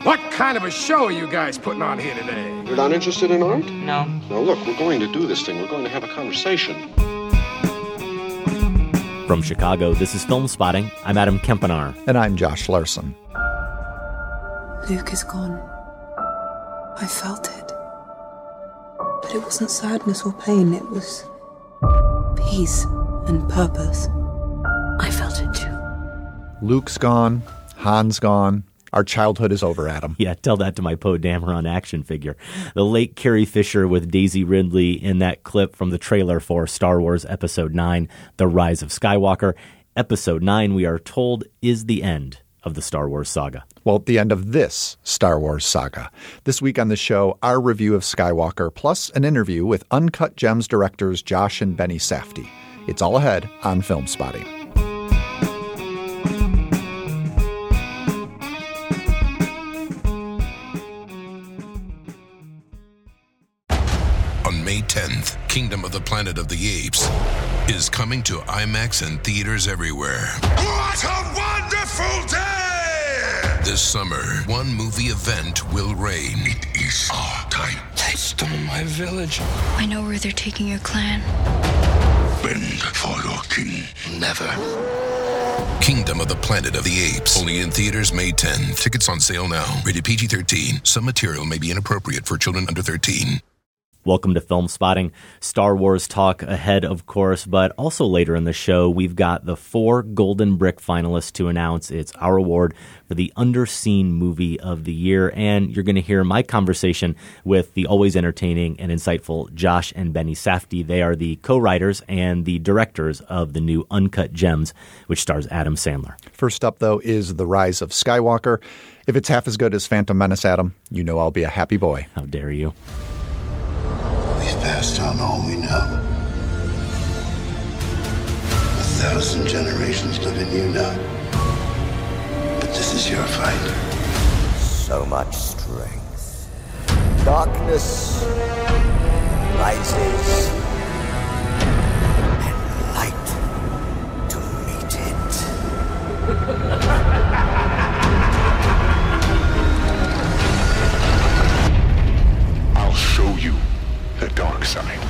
What kind of a show are you guys putting on here today? You're not interested in art? No. Now look, we're going to do this thing. We're going to have a conversation. From Chicago, this is Film Spotting. I'm Adam Kempenaar. And I'm Josh Larson. Luke is gone. I felt it. But it wasn't sadness or pain. It was peace and purpose. I felt it too. Luke's gone. Han's gone. Our childhood is over, Adam. Yeah, tell that to my Poe Dameron action figure. The late Carrie Fisher with Daisy Ridley in that clip from the trailer for Star Wars Episode 9, The Rise of Skywalker. Episode 9, we are told, is the end of the Star Wars saga. Well, the end of this Star Wars saga. This week on the show, our review of Skywalker, plus an interview with Uncut Gems directors Josh and Benny Safdie. It's all ahead on Film Spotting. On May 10th, Kingdom of the Planet of the Apes is coming to IMAX and theaters everywhere. What a wonderful day! This summer, one movie event will reign. It is our time. They stole my village. I know where they're taking your clan. Bend for your king. Never. Kingdom of the Planet of the Apes. Only in theaters May 10. Tickets on sale now. Rated PG-13. Some material may be inappropriate for children under 13. Welcome to Film Spotting. Star Wars talk ahead, of course, but also later in the show, we've got the 4 Golden Brick finalists to announce. It's our award for the Underseen Movie of the Year, and you're going to hear my conversation with the always entertaining and insightful Josh and Benny Safdie. They are the co-writers and the directors of the new Uncut Gems, which stars Adam Sandler. First up, though, is The Rise of Skywalker. If it's half as good as Phantom Menace, Adam, you know I'll be a happy boy. How dare you? We've passed on all we know. 1,000 generations live in you now. But this is your fight. So much strength. Darkness rises, and light to meet it. I'll show you the dark side.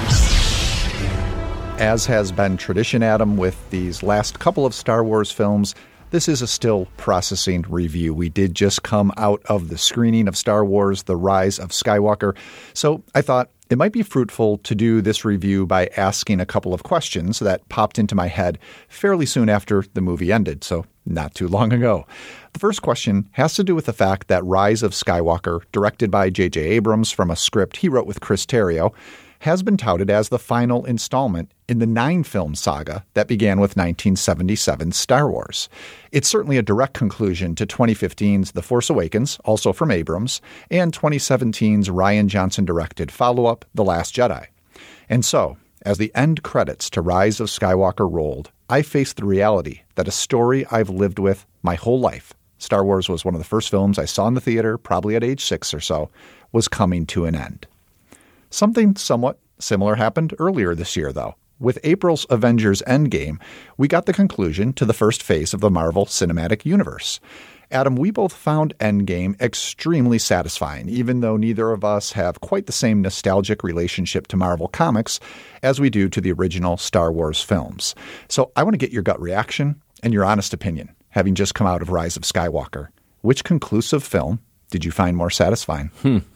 As has been tradition, Adam, with these last couple of Star Wars films, this is a still processing review. We did just come out of the screening of Star Wars, The Rise of Skywalker. So I thought it might be fruitful to do this review by asking a couple of questions that popped into my head fairly soon after the movie ended, so not too long ago. The first question has to do with the fact that Rise of Skywalker, directed by J.J. Abrams from a script he wrote with Chris Terrio, has been touted as the final installment in the 9-film saga that began with 1977's Star Wars. It's certainly a direct conclusion to 2015's The Force Awakens, also from Abrams, and 2017's Rian Johnson-directed follow-up, The Last Jedi. And so, as the end credits to Rise of Skywalker rolled, I faced the reality that a story I've lived with my whole life, Star Wars was one of the first films I saw in the theater, probably at age 6 or so, was coming to an end. Something somewhat similar happened earlier this year, though. With April's Avengers Endgame, we got the conclusion to the first phase of the Marvel Cinematic Universe. Adam, we both found Endgame extremely satisfying, even though neither of us have quite the same nostalgic relationship to Marvel Comics as we do to the original Star Wars films. So I want to get your gut reaction and your honest opinion, having just come out of Rise of Skywalker. Which conclusive film did you find more satisfying?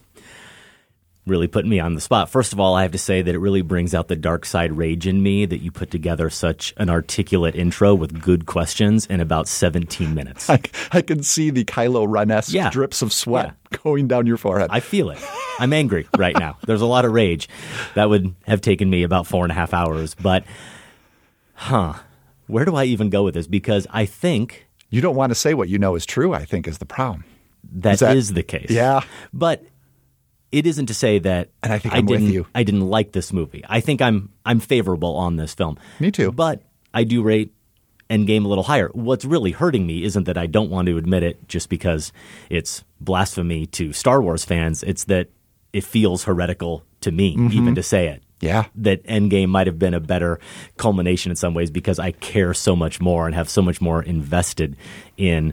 Really putting me on the spot. First of all, I have to say that it really brings out the dark side rage in me that you put together such an articulate intro with good questions in about 17 minutes. I can see the Kylo Ren-esque drips of sweat going down your forehead. I feel it. I'm angry right now. There's a lot of rage. That would have taken me about 4.5 hours. But, where do I even go with this? Because I think... You don't want to say what you know is true, I think, is the problem. That is the case. Yeah. But... it isn't to say that and I think I'm with you. I didn't like this movie. I think I'm favorable on this film. Me too. But I do rate Endgame a little higher. What's really hurting me isn't that I don't want to admit it just because it's blasphemy to Star Wars fans. It's that it feels heretical to me even to say it. Yeah. That Endgame might have been a better culmination in some ways because I care so much more and have so much more invested in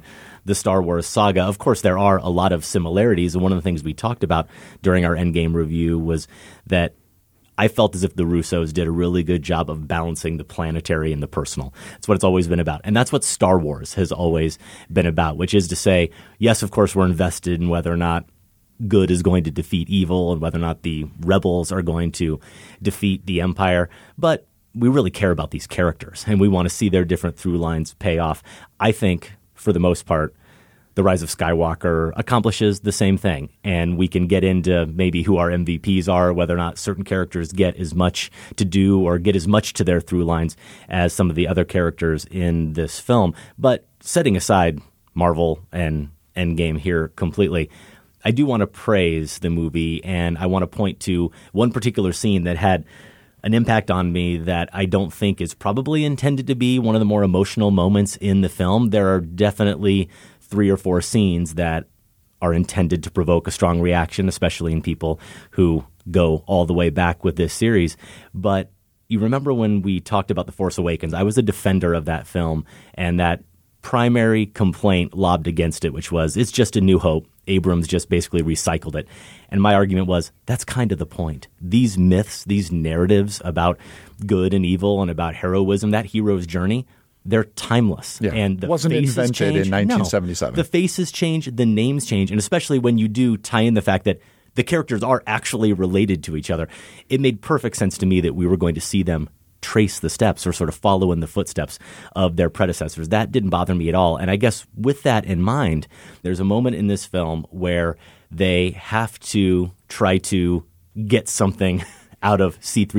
the Star Wars saga. Of course, there are a lot of similarities, and one of the things we talked about during our Endgame review was that I felt as if the Russos did a really good job of balancing the planetary and the personal. It's what it's always been about. And that's what Star Wars has always been about, which is to say, yes, of course, we're invested in whether or not good is going to defeat evil and whether or not the rebels are going to defeat the Empire. But we really care about these characters, and we want to see their different through lines pay off. I think, for the most part, The Rise of Skywalker accomplishes the same thing, and we can get into maybe who our MVPs are, whether or not certain characters get as much to do or get as much to their through lines as some of the other characters in this film. But setting aside Marvel and Endgame here completely, I do want to praise the movie, and I want to point to one particular scene that had an impact on me that I don't think is probably intended to be one of the more emotional moments in the film. There are definitely 3 or 4 scenes that are intended to provoke a strong reaction, especially in people who go all the way back with this series. But you remember when we talked about The Force Awakens, I was a defender of that film, and that primary complaint lobbed against it, which was, it's just A New Hope. Abrams just basically recycled it. And my argument was, that's kind of the point. These myths, these narratives about good and evil and about heroism, that hero's journey, they're timeless. Yeah. And the wasn't faces invented change. in 1977. No. The faces change, the names change, and especially when you do tie in the fact that the characters are actually related to each other, it made perfect sense to me that we were going to see them trace the steps or sort of follow in the footsteps of their predecessors. That didn't bother me at all. And I guess with that in mind, there's a moment in this film where they have to try to get something out of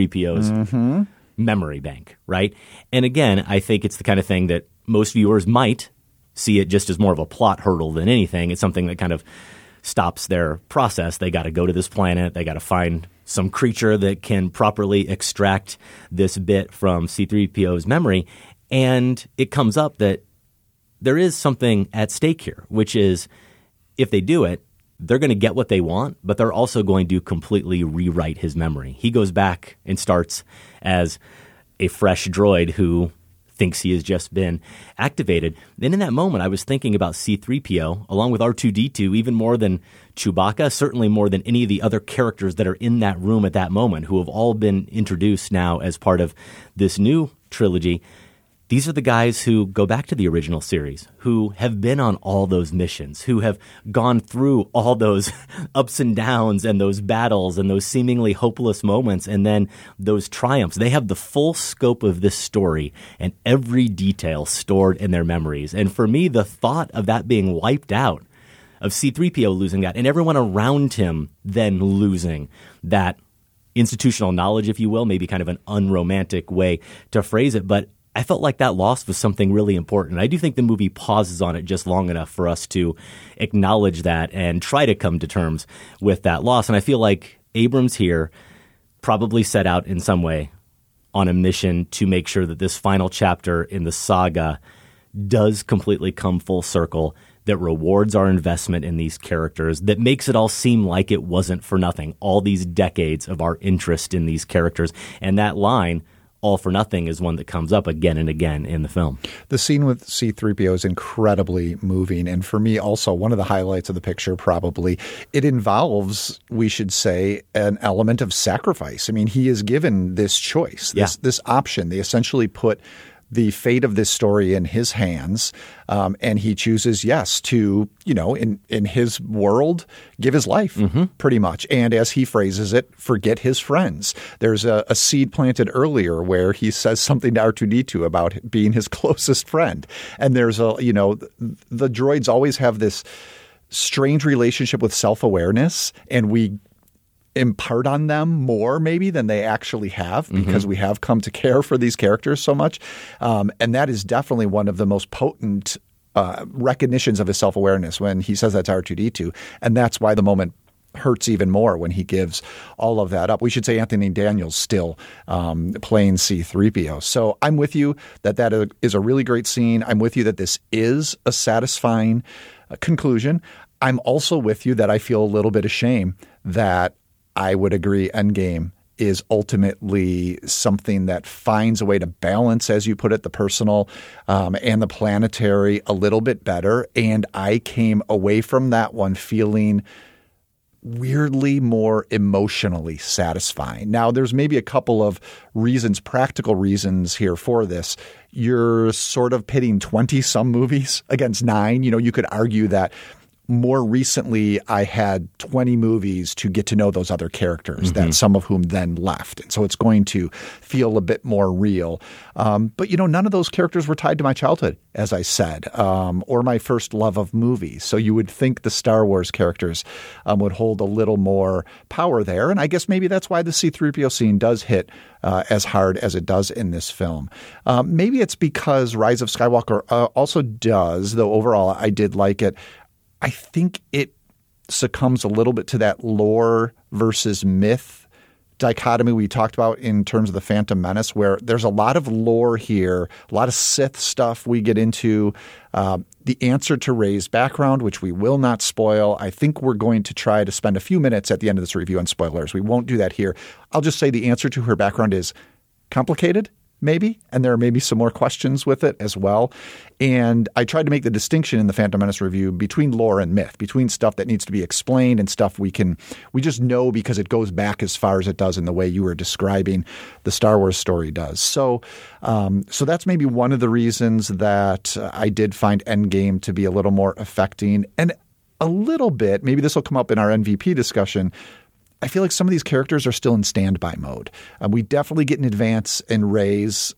C-3PO's memory bank, right? And again, I think it's the kind of thing that most viewers might see it just as more of a plot hurdle than anything. It's something that kind of stops their process. They got to go to this planet. They got to find some creature that can properly extract this bit from C-3PO's memory. And it comes up that there is something at stake here, which is if they do it, they're going to get what they want, but they're also going to completely rewrite his memory. He goes back and starts as a fresh droid who thinks he has just been activated. Then in that moment, I was thinking about C-3PO, along with R2-D2, even more than Chewbacca, certainly more than any of the other characters that are in that room at that moment, who have all been introduced now as part of this new trilogy. These are the guys who go back to the original series, who have been on all those missions, who have gone through all those ups and downs and those battles and those seemingly hopeless moments and then those triumphs. They have the full scope of this story and every detail stored in their memories. And for me, the thought of that being wiped out, of C-3PO losing that, and everyone around him then losing that institutional knowledge, if you will, maybe kind of an unromantic way to phrase it, but I felt like that loss was something really important. I do think the movie pauses on it just long enough for us to acknowledge that and try to come to terms with that loss. And I feel like Abrams here probably set out in some way on a mission to make sure that this final chapter in the saga does completely come full circle, that rewards our investment in these characters, that makes it all seem like it wasn't for nothing. All these decades of our interest in these characters. And that line, all for nothing, is one that comes up again and again in the film. The scene with C-3PO is incredibly moving. And for me, also, one of the highlights of the picture, probably, it involves, we should say, an element of sacrifice. I mean, he is given this choice, this option. They essentially put the fate of this story in his hands, and he chooses, yes, to, in his world, give his life, pretty much. And as he phrases it, forget his friends. There's a seed planted earlier where he says something to R2-D2 about being his closest friend. And there's the droids always have this strange relationship with self-awareness, and we impart on them more maybe than they actually have, because we have come to care for these characters so much. And that is definitely one of the most potent recognitions of his self-awareness when he says that to R2-D2. And that's why the moment hurts even more when he gives all of that up. We should say Anthony Daniels still playing C-3PO. So I'm with you that is a really great scene. I'm with you that this is a satisfying conclusion. I'm also with you that I feel a little bit of shame that I would agree Endgame is ultimately something that finds a way to balance, as you put it, the personal and the planetary a little bit better. And I came away from that one feeling weirdly more emotionally satisfying. Now, there's maybe a couple of reasons, practical reasons here for this. You're sort of pitting 20-some movies against 9. You know, you could argue that more recently, I had 20 movies to get to know those other characters, that some of whom then left. And so it's going to feel a bit more real. But, you know, none of those characters were tied to my childhood, as I said, or my first love of movies. So you would think the Star Wars characters would hold a little more power there. And I guess maybe that's why the C-3PO scene does hit as hard as it does in this film. Maybe it's because Rise of Skywalker also does, though overall I did like it. I think it succumbs a little bit to that lore versus myth dichotomy we talked about in terms of The Phantom Menace, where there's a lot of lore here, a lot of Sith stuff we get into. The answer to Rey's background, which we will not spoil. I think we're going to try to spend a few minutes at the end of this review on spoilers. We won't do that here. I'll just say the answer to her background is complicated, maybe, and there are maybe some more questions with it as well. And I tried to make the distinction in the Phantom Menace review between lore and myth, between stuff that needs to be explained and stuff we just know because it goes back as far as it does in the way you were describing the Star Wars story does. So that's maybe one of the reasons that I did find Endgame to be a little more affecting. And a little bit, maybe this will come up in our MVP discussion, I feel like some of these characters are still in standby mode. We definitely get an advance in Rey's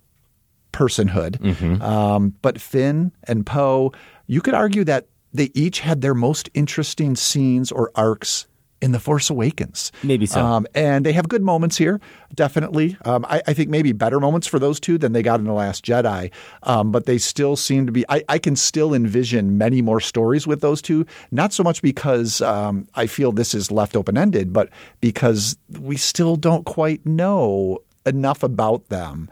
personhood. But Finn and Poe, you could argue that they each had their most interesting scenes or arcs in The Force Awakens. Maybe so. And they have good moments here, definitely. I think maybe better moments for those two than they got in The Last Jedi. But they still seem to be – I can still envision many more stories with those two, not so much because I feel this is left open-ended, but because we still don't quite know enough about them.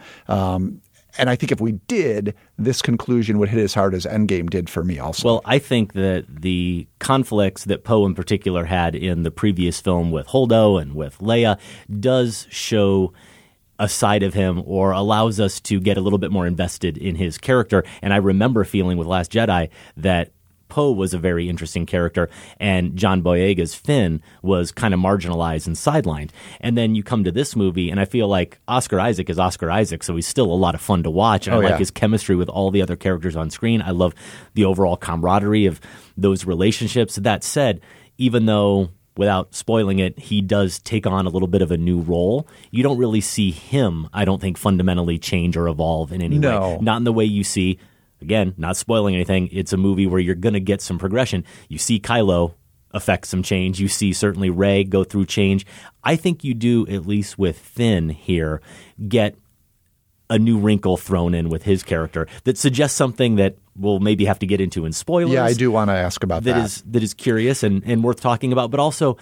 And I think if we did, this conclusion would hit as hard as Endgame did for me also. Well, I think that the conflicts that Poe in particular had in the previous film with Holdo and with Leia does show a side of him or allows us to get a little bit more invested in his character. And I remember feeling with Last Jedi that Poe was a very interesting character, and John Boyega's Finn was kind of marginalized and sidelined. And then you come to this movie, and I feel like Oscar Isaac is Oscar Isaac, so he's still a lot of fun to watch. And I like his chemistry with all the other characters on screen. I love the overall camaraderie of those relationships. That said, even though, without spoiling it, he does take on a little bit of a new role, you don't really see him, I don't think, fundamentally change or evolve in any way. Not in the way you see. Again, not spoiling anything, it's a movie where you're going to get some progression. You see Kylo affect some change. You see certainly Rey go through change. I think you do, at least with Finn here, get a new wrinkle thrown in with his character that suggests something that we'll maybe have to get into in spoilers. Yeah, I do want to ask about that. That is curious and worth talking about, but also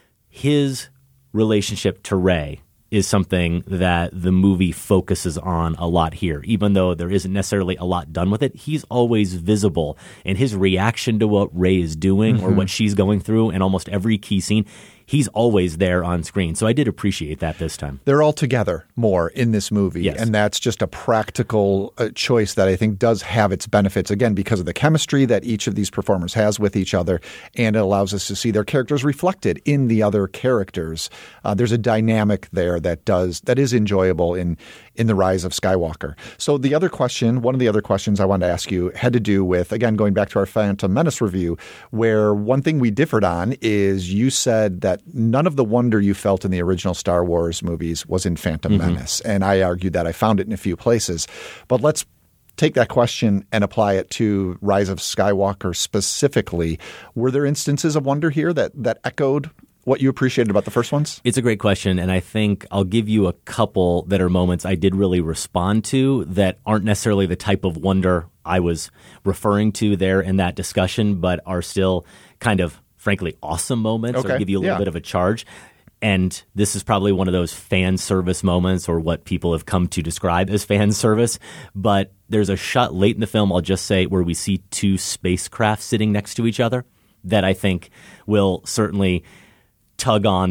his relationship to Rey is something that the movie focuses on a lot here. Even though there isn't necessarily a lot done with it, he's always visible. And his reaction to what Rey is doing or what she's going through in almost every key scene, he's always there on screen. So I did appreciate that this time. They're all together more in this movie. Yes. And that's just a practical choice that I think does have its benefits, again, because of the chemistry that each of these performers has with each other. And it allows us to see their characters reflected in the other characters. There's a dynamic there that is enjoyable in The Rise of Skywalker. So the other question, one of the other questions I wanted to ask you had to do with, again, going back to our Phantom Menace review, where one thing we differed on is you said that none of the wonder you felt in the original Star Wars movies was in Phantom Menace. And I argued that I found it in a few places. But let's take that question and apply it to Rise of Skywalker specifically. Were there instances of wonder here that echoed what you appreciated about the first ones? It's a great question, and I think I'll give you a couple that are moments I did really respond to that aren't necessarily the type of wonder I was referring to there in that discussion, but are still kind of, frankly, awesome moments. Okay. Or give you a little bit of a charge. And this is probably one of those fan service moments, or what people have come to describe as fan service. But there's a shot late in the film, I'll just say, where we see two spacecraft sitting next to each other that I think will certainly tug on that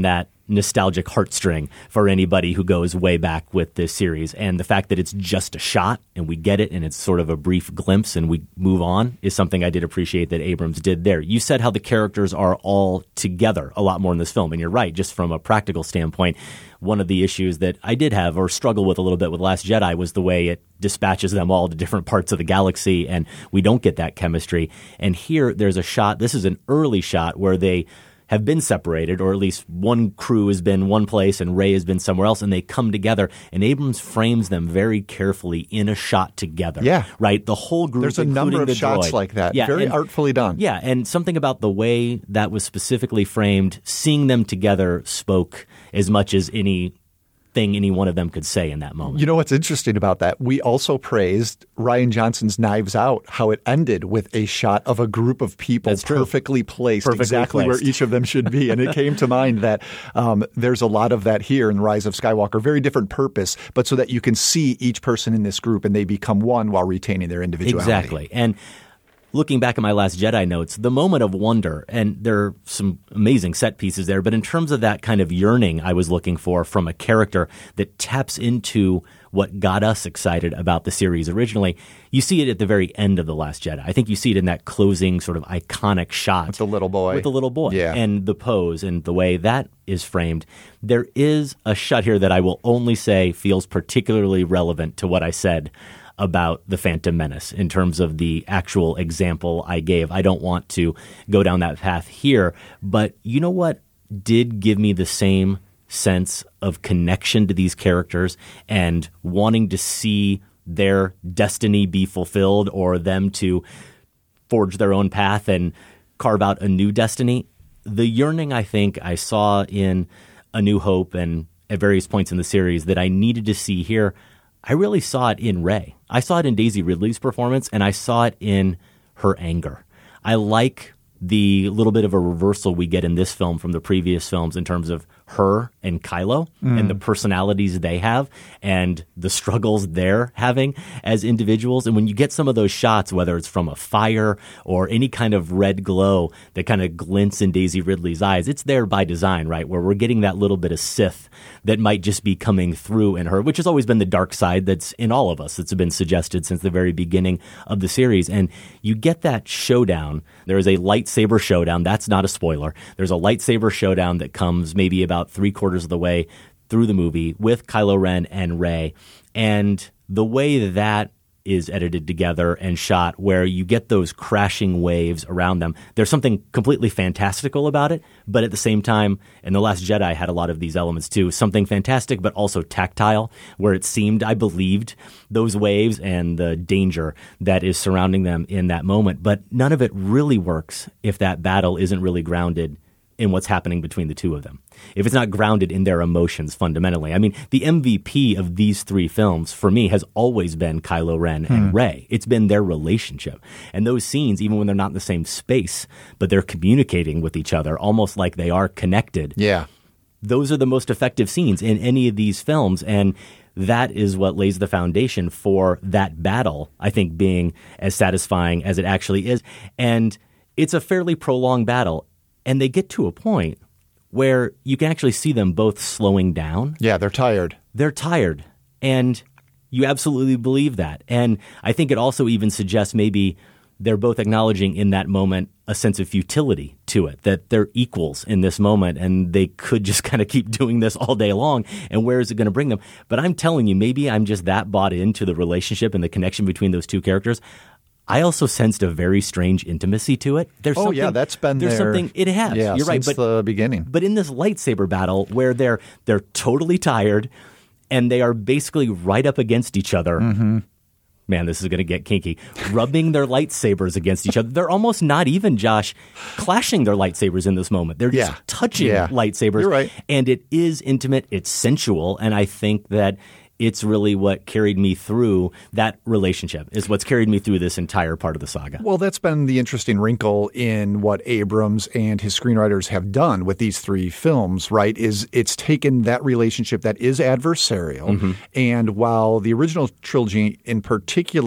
nostalgic heartstring for anybody who goes way back with this series. And the fact that it's just a shot and we get it and it's sort of a brief glimpse and we move on is something I did appreciate that Abrams did there. You said how the characters are all together a lot more in this film. And you're right, just from a practical standpoint, one of the issues that I did have or struggle with a little bit with Last Jedi was the way it dispatches them all to different parts of the galaxy and we don't get that chemistry. And here there's a shot, this is an early shot where they have been separated, or at least one crew has been one place and Rey has been somewhere else, and they come together, and Abrams frames them very carefully in a shot together. Yeah. Right? The whole group, there's a number of shots like that. Yeah, very artfully done. Yeah, and something about the way that was specifically framed, seeing them together spoke as much as anything any one of them could say in that moment. You know what's interesting about that? We also praised Rian Johnson's Knives Out, how it ended with a shot of a group of people perfectly placed, exactly where each of them should be. And it came to mind that there's a lot of that here in Rise of Skywalker. Very different purpose, but so that you can see each person in this group and they become one while retaining their individuality. Exactly. And looking back at my Last Jedi notes, the moment of wonder, and there are some amazing set pieces there, but in terms of that kind of yearning I was looking for from a character that taps into what got us excited about the series originally, you see it at the very end of The Last Jedi. I think you see it in that closing sort of iconic shot. With the little boy. With the little boy. Yeah. And the pose and the way that is framed. There is a shot here that I will only say feels particularly relevant to what I said about The Phantom Menace in terms of the actual example I gave. I don't want to go down that path here, but you know what did give me the same sense of connection to these characters and wanting to see their destiny be fulfilled or them to forge their own path and carve out a new destiny? The yearning I think I saw in A New Hope and at various points in the series that I needed to see here, I really saw it in Rey. I saw it in Daisy Ridley's performance, and I saw it in her anger. I like the little bit of a reversal we get in this film from the previous films in terms of her and Kylo and the personalities they have and the struggles they're having as individuals. And when you get some of those shots, whether it's from a fire or any kind of red glow that kind of glints in Daisy Ridley's eyes, it's there by design, right? Where we're getting that little bit of Sith that might just be coming through in her, which has always been the dark side that's in all of us. That's been suggested since the very beginning of the series. And you get that showdown. There is a lightsaber showdown. That's not a spoiler. There's a lightsaber showdown that comes maybe about 3/4 of the way through the movie with Kylo Ren and Rey. And the way that is edited together and shot where you get those crashing waves around them, there's something completely fantastical about it. But at the same time, and The Last Jedi had a lot of these elements too, something fantastic but also tactile, where it seemed I believed those waves and the danger that is surrounding them in that moment. But none of it really works if that battle isn't really grounded in what's happening between the two of them. If it's not grounded in their emotions fundamentally. I mean, the MVP of these three films for me has always been Kylo Ren and Rey. It's been their relationship. And those scenes, even when they're not in the same space, but they're communicating with each other almost like they are connected. Yeah. Those are the most effective scenes in any of these films. And that is what lays the foundation for that battle, I think, being as satisfying as it actually is. And it's a fairly prolonged battle. And they get to a point where you can actually see them both slowing down. Yeah, they're tired. They're tired. And you absolutely believe that. And I think it also even suggests maybe they're both acknowledging in that moment a sense of futility to it, that they're equals in this moment and they could just kind of keep doing this all day long. And where is it going to bring them? But I'm telling you, maybe I'm just that bought into the relationship and the connection between those two characters. I also sensed a very strange intimacy to it. There's yeah, that's been there. There's something it has. Yeah, you're right, since the beginning. But in this lightsaber battle, where they're totally tired and they are basically right up against each other. Mm-hmm. Man, this is going to get kinky. Rubbing their lightsabers against each other. They're almost not even, Josh, clashing their lightsabers in this moment. They're just touching lightsabers. You're right. And it is intimate. It's sensual. And I think that it's really what carried me through that relationship, is what's carried me through this entire part of the saga. Well, that's been the interesting wrinkle in what Abrams and his screenwriters have done with these three films, right, is it's taken that relationship that is adversarial. Mm-hmm. And while the original trilogy in particular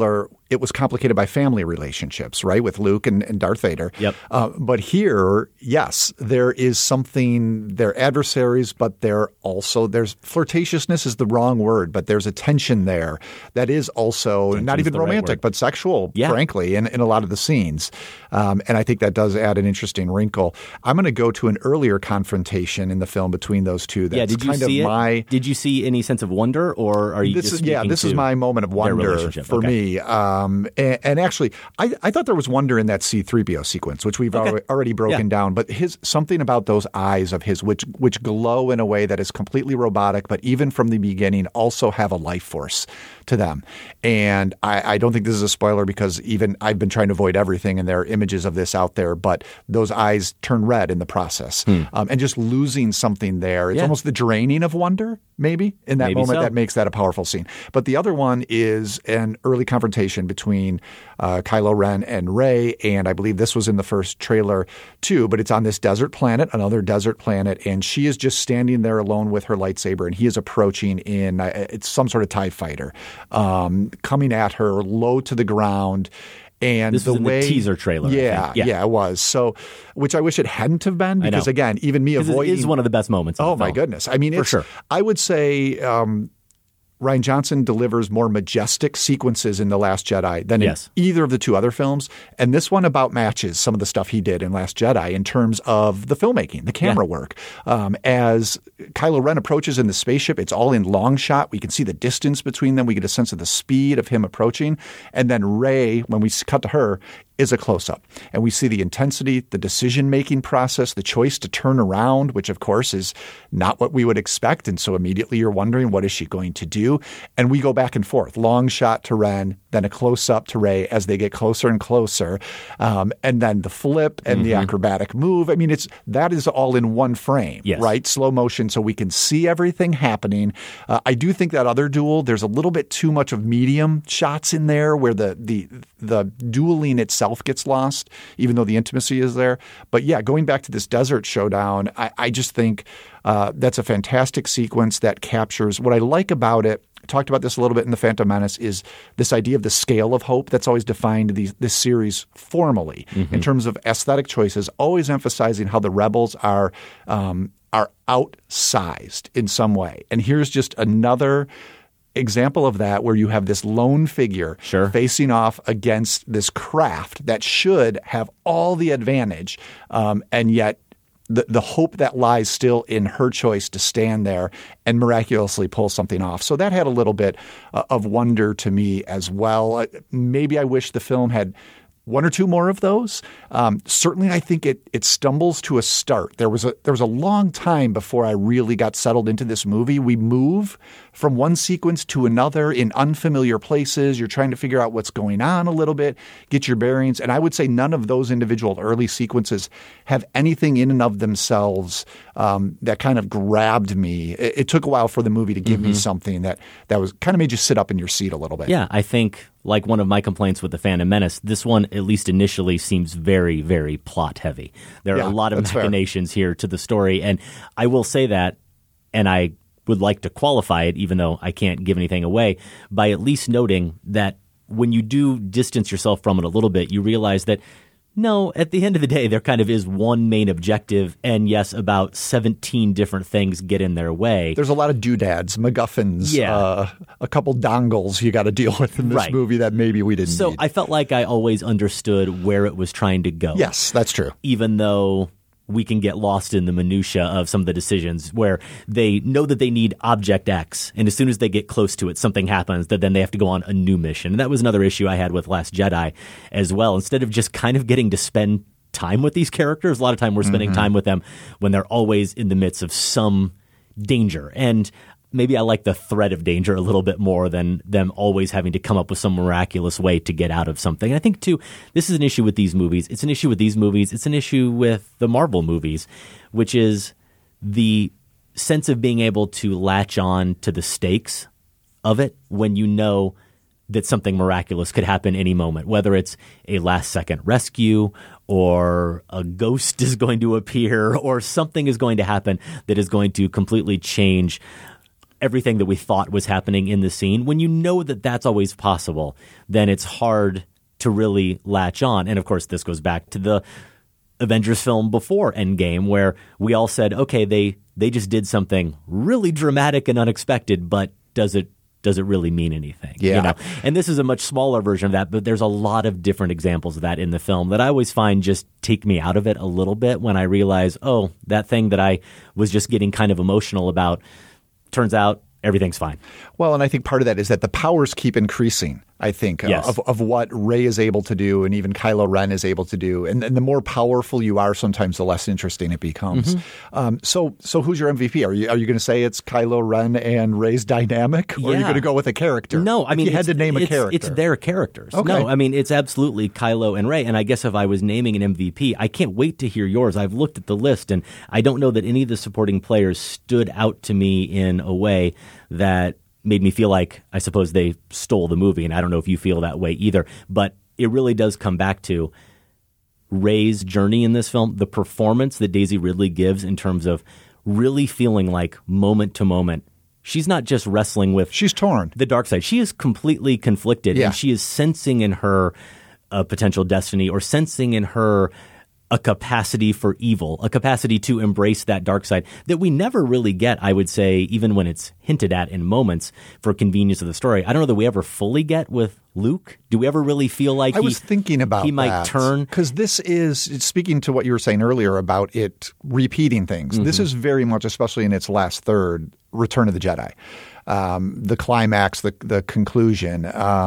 it was complicated by family relationships, right, with Luke and Darth Vader. Yep. But here, yes, there is something, they're adversaries, but there's flirtatiousness is the wrong word, but there's a tension there that is also not even romantic, but sexual, frankly, in a lot of the scenes. And I think that does add an interesting wrinkle. I'm going to go to an earlier confrontation in the film between those two. That's did you see it? Did you see any sense of wonder, or are you this is my moment of wonder for me. And actually, I thought there was wonder in that C-3PO sequence, which we've already broken down. But something about those eyes of his, which glow in a way that is completely robotic, but even from the beginning also have a life force to them. And I don't think this is a spoiler because even I've been trying to avoid everything, and there are images of this out there. But those eyes turn red in the process, and just losing something there. It's almost the draining of wonder, maybe in that moment that makes that a powerful scene. But the other one is an early confrontation between Kylo Ren and Rey, and I believe this was in the first trailer too, but it's on this desert planet, another desert planet, and she is just standing there alone with her lightsaber, and he is approaching in it's some sort of TIE fighter coming at her low to the ground. And this was in the teaser trailer. Yeah, it was. So, which I wish it hadn't have been because, again, even me avoiding it is one of the best moments. Oh my goodness! I mean, for sure. I would say Rian Johnson delivers more majestic sequences in The Last Jedi than in either of the two other films. And this one about matches some of the stuff he did in Last Jedi in terms of the filmmaking, the camera work. As Kylo Ren approaches in the spaceship, it's all in long shot. We can see the distance between them. We get a sense of the speed of him approaching. And then Rey, when we cut to her, is a close-up. And we see the intensity, the decision-making process, the choice to turn around, which, of course, is not what we would expect. And so immediately you're wondering, what is she going to do? And we go back and forth. Long shot to Ren, then a close-up to Rey as they get closer and closer. And then the flip and the acrobatic move. I mean, that is all in one frame, right? Slow motion so we can see everything happening. I do think that other duel, there's a little bit too much of medium shots in there where the dueling itself gets lost, even though the intimacy is there. But yeah, going back to this desert showdown, I just think that's a fantastic sequence that captures what I like about it. I talked about this a little bit in The Phantom Menace, is this idea of the scale of hope that's always defined this series formally in terms of aesthetic choices, always emphasizing how the rebels are outsized in some way. And here's just another example of that where you have this lone figure facing off against this craft that should have all the advantage, and yet the hope that lies still in her choice to stand there and miraculously pull something off. So that had a little bit of wonder to me as well. Maybe I wish the film had one or two more of those. Certainly, I think it stumbles to a start. There was a long time before I really got settled into this movie. We move from one sequence to another in unfamiliar places. You're trying to figure out what's going on a little bit, get your bearings. And I would say none of those individual early sequences have anything in and of themselves that kind of grabbed me. It took a while for the movie to give me something that was kind of made you sit up in your seat a little bit. Yeah, I think like one of my complaints with The Phantom Menace, this one, at least initially, seems very, very plot heavy. There are a lot of machinations here to the story. And I will say that, and I would like to qualify it, even though I can't give anything away, by at least noting that when you do distance yourself from it a little bit, you realize that no, at the end of the day, there kind of is one main objective, and yes, about 17 different things get in their way. There's a lot of doodads, MacGuffins, a couple dongles you got to deal with in this movie that maybe we didn't need. So I felt like I always understood where it was trying to go. Yes, that's true. Even though we can get lost in the minutia of some of the decisions where they know that they need object X, and as soon as they get close to it, something happens that then they have to go on a new mission. And that was another issue I had with Last Jedi as well. Instead of just kind of getting to spend time with these characters, a lot of time we're spending time with them when they're always in the midst of some danger. And maybe I like the threat of danger a little bit more than them always having to come up with some miraculous way to get out of something. And I think, too, this is an issue with these movies. It's an issue with these movies. It's an issue with the Marvel movies, which is the sense of being able to latch on to the stakes of it when you know that something miraculous could happen any moment, whether it's a last-second rescue or a ghost is going to appear or something is going to happen that is going to completely change everything that we thought was happening in the scene. When you know that that's always possible, then it's hard to really latch on. And of course, this goes back to the Avengers film before Endgame, where we all said, okay, they just did something really dramatic and unexpected, but does it really mean anything? Yeah. You know? And this is a much smaller version of that, but there's a lot of different examples of that in the film that I always find just take me out of it a little bit when I realize, oh, that thing that I was just getting kind of emotional about, turns out everything's fine. Well, and I think part of that is that the powers keep increasing, I think, Yes. of what Rey is able to do and even Kylo Ren is able to do. And the more powerful you are, sometimes the less interesting it becomes. So who's your MVP? Are you going to say it's Kylo Ren and Rey's dynamic? Or are you going to go with a character? No, I mean, you had to name a character. It's their characters. Okay. No, I mean, it's absolutely Kylo and Rey. And I guess if I was naming an MVP, I can't wait to hear yours. I've looked at the list, and I don't know that any of the supporting players stood out to me in a way that made me feel like, I suppose, they stole the movie. And I don't know if you feel that way either. But it really does come back to Rey's journey in this film, the performance that Daisy Ridley gives in terms of really feeling like moment to moment. She's not just wrestling with She's torn. the dark side. She is completely conflicted, Yeah. and she is sensing in her a potential destiny, or sensing in her a capacity for evil, a capacity to embrace that dark side that we never really get, I would say, even when it's hinted at in moments for convenience of the story. I don't know that we ever fully get with Luke. Do we ever really feel like I was thinking about he might turn? Because this is, speaking to what you were saying earlier about it repeating things, this is very much, especially in its last third, Return of the Jedi. The climax, the conclusion,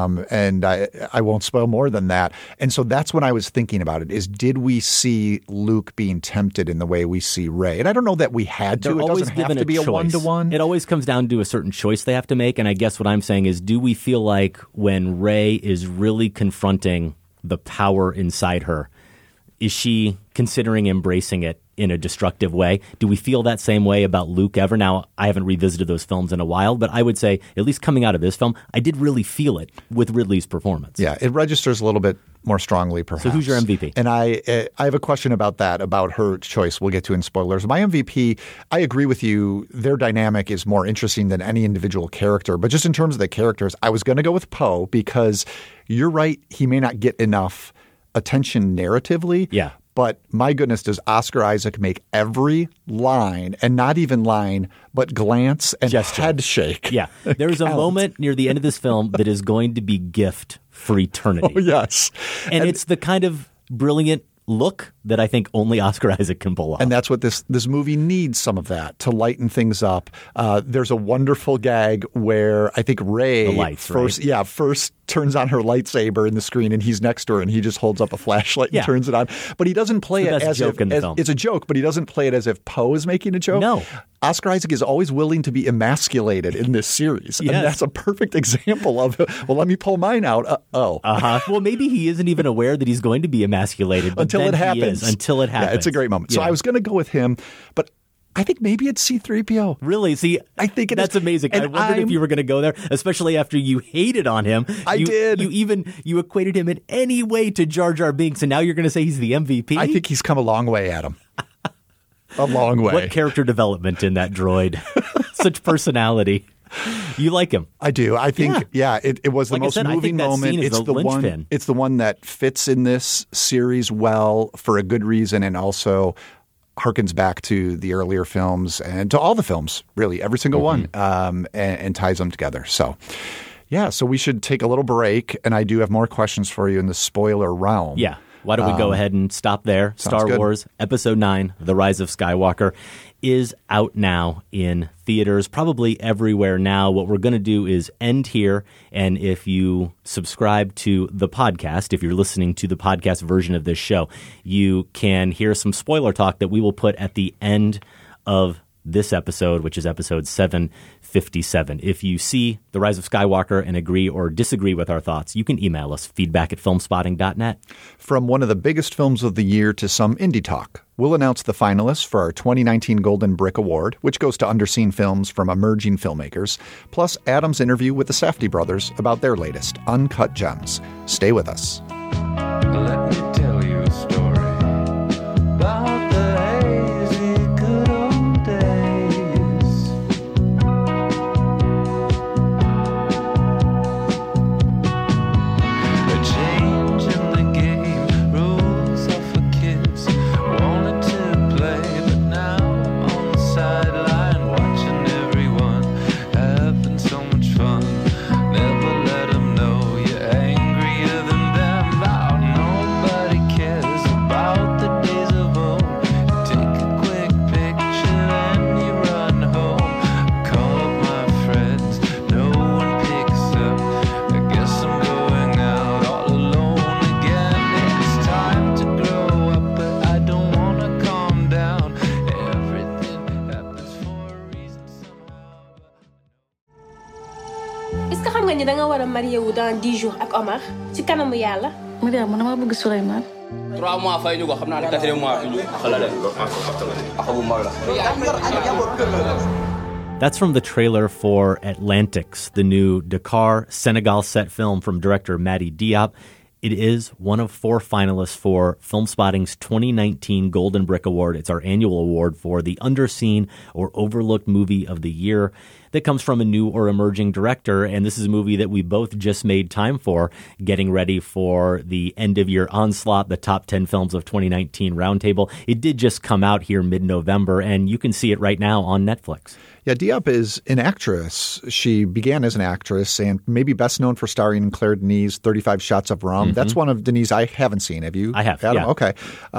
and I won't spoil more than that. And so that's when I was thinking about it, is did we see Luke being tempted in the way we see Rey? And I don't know that we had to. They're It always doesn't have given to be a choice. one-to-one. It always comes down to a certain choice they have to make. And I guess what I'm saying is, do we feel like when Rey is really confronting the power inside her, is she considering embracing it in a destructive way? Do we feel that same way about Luke ever? Now, I haven't revisited those films in a while, but I would say, at least coming out of this film, I did really feel it with Ridley's performance. Yeah, it registers a little bit more strongly, perhaps. So who's your MVP? And I have a question about that, about her choice. We'll get to in spoilers. My MVP, I agree with you. Their dynamic is more interesting than any individual character. But just in terms of the characters, I was going to go with Poe because you're right. He may not get enough attention narratively. Yeah. But my goodness, does Oscar Isaac make every line, and not even line, but glance and Gesture. head shake? Yeah. There's a moment near the end of this film that is going to be gift for eternity. Oh, yes. And it's the kind of brilliant look that I think only Oscar Isaac can pull off. And that's what this movie needs, some of that, to lighten things up. There's a wonderful gag where I think Rey The lights, first turns on her lightsaber in the screen, and he's next to her, and he just holds up a flashlight and turns it on. But he doesn't play It's the it best as joke if in the film. it's a joke, but he doesn't play it as if Poe is making a joke. No. Oscar Isaac is always willing to be emasculated in this series. Yes. And that's a perfect example of, well, let me pull mine out. Well, maybe he isn't even aware that he's going to be emasculated. But Until then it he happens. is, until it happens. Yeah, it's a great moment. So Yeah. I was going to go with him, but I think maybe it's C-3PO. Really? See, I think that's amazing. And I wondered if you were going to go there, especially after you hated on him. I did. You equated him in any way to Jar Jar Binks, and now you're going to say he's the MVP? I think he's come a long way, Adam. A long way. What character development in that droid? Such personality. You like him. I do. I think, it was the Like I most said, I moving think that moment. scene is It's the one. linchpin. It's the one that fits in this series well for a good reason, and also harkens back to the earlier films and to all the films, really, every single one, and ties them together. So, yeah. So we should take a little break, and I do have more questions for you in the spoiler realm. Yeah. Why don't we go ahead and stop there? Star good. Wars Episode 9, The Rise of Skywalker, is out now in theaters, probably everywhere now. What we're going to do is end here. And if you subscribe to the podcast, if you're listening to the podcast version of this show, you can hear some spoiler talk that we will put at the end of this episode, which is episode 757. If you see The Rise of Skywalker and agree or disagree with our thoughts, you can email us, feedback@filmspotting.net. From one of the biggest films of the year to some indie talk, we'll announce the finalists for our 2019 Golden Brick Award, which goes to underseen films from emerging filmmakers, plus Adam's interview with the Safdie brothers about their latest, Uncut Gems. Stay with us. Let me tell you a story about the hazy good old days ni da nga war a marié wu dans 10 jours ak Omar ci kanamu yàlla. Maria man dama bëgg Souleymane. 3 mois fay ñu ko xam naa ne 4e mois fi ñu xala That's from the trailer for Atlantics, the new Dakar, Senegal set film from director Mady Diop. It is one of 4 finalists for FilmSpotting's 2019 Golden Brick Award. It's our annual award for the underseen or overlooked movie of the year that comes from a new or emerging director. And this is a movie that we both just made time for, getting ready for the end-of-year onslaught, the top 10 films of 2019 roundtable. It did just come out here mid-November, and you can see it right now on Netflix. Yeah, Diop is an actress. She began as an actress and maybe best known for starring in Claire Denis' 35 Shots of Rum. Mm-hmm. That's one of Denis I haven't seen. Have you? I have, Adam? Yeah. Okay.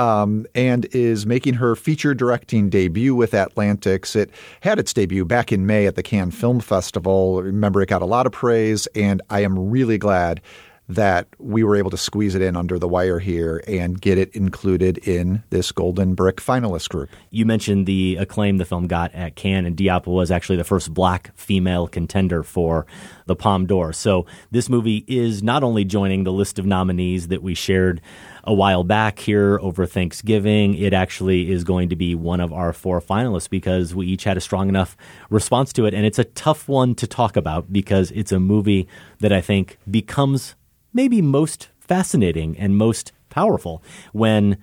And is making her feature directing debut with Atlantics. It had its debut back in May at the Cannes Film Festival. Remember, it got a lot of praise, and I am really glad that we were able to squeeze it in under the wire here and get it included in this Golden Brick finalist group. You mentioned the acclaim the film got at Cannes, and Diop was actually the first black female contender for the Palme d'Or. So this movie is not only joining the list of nominees that we shared a while back here over Thanksgiving, it actually is going to be one of our 4 finalists because we each had a strong enough response to it. And it's a tough one to talk about because it's a movie that I think becomes maybe most fascinating and most powerful when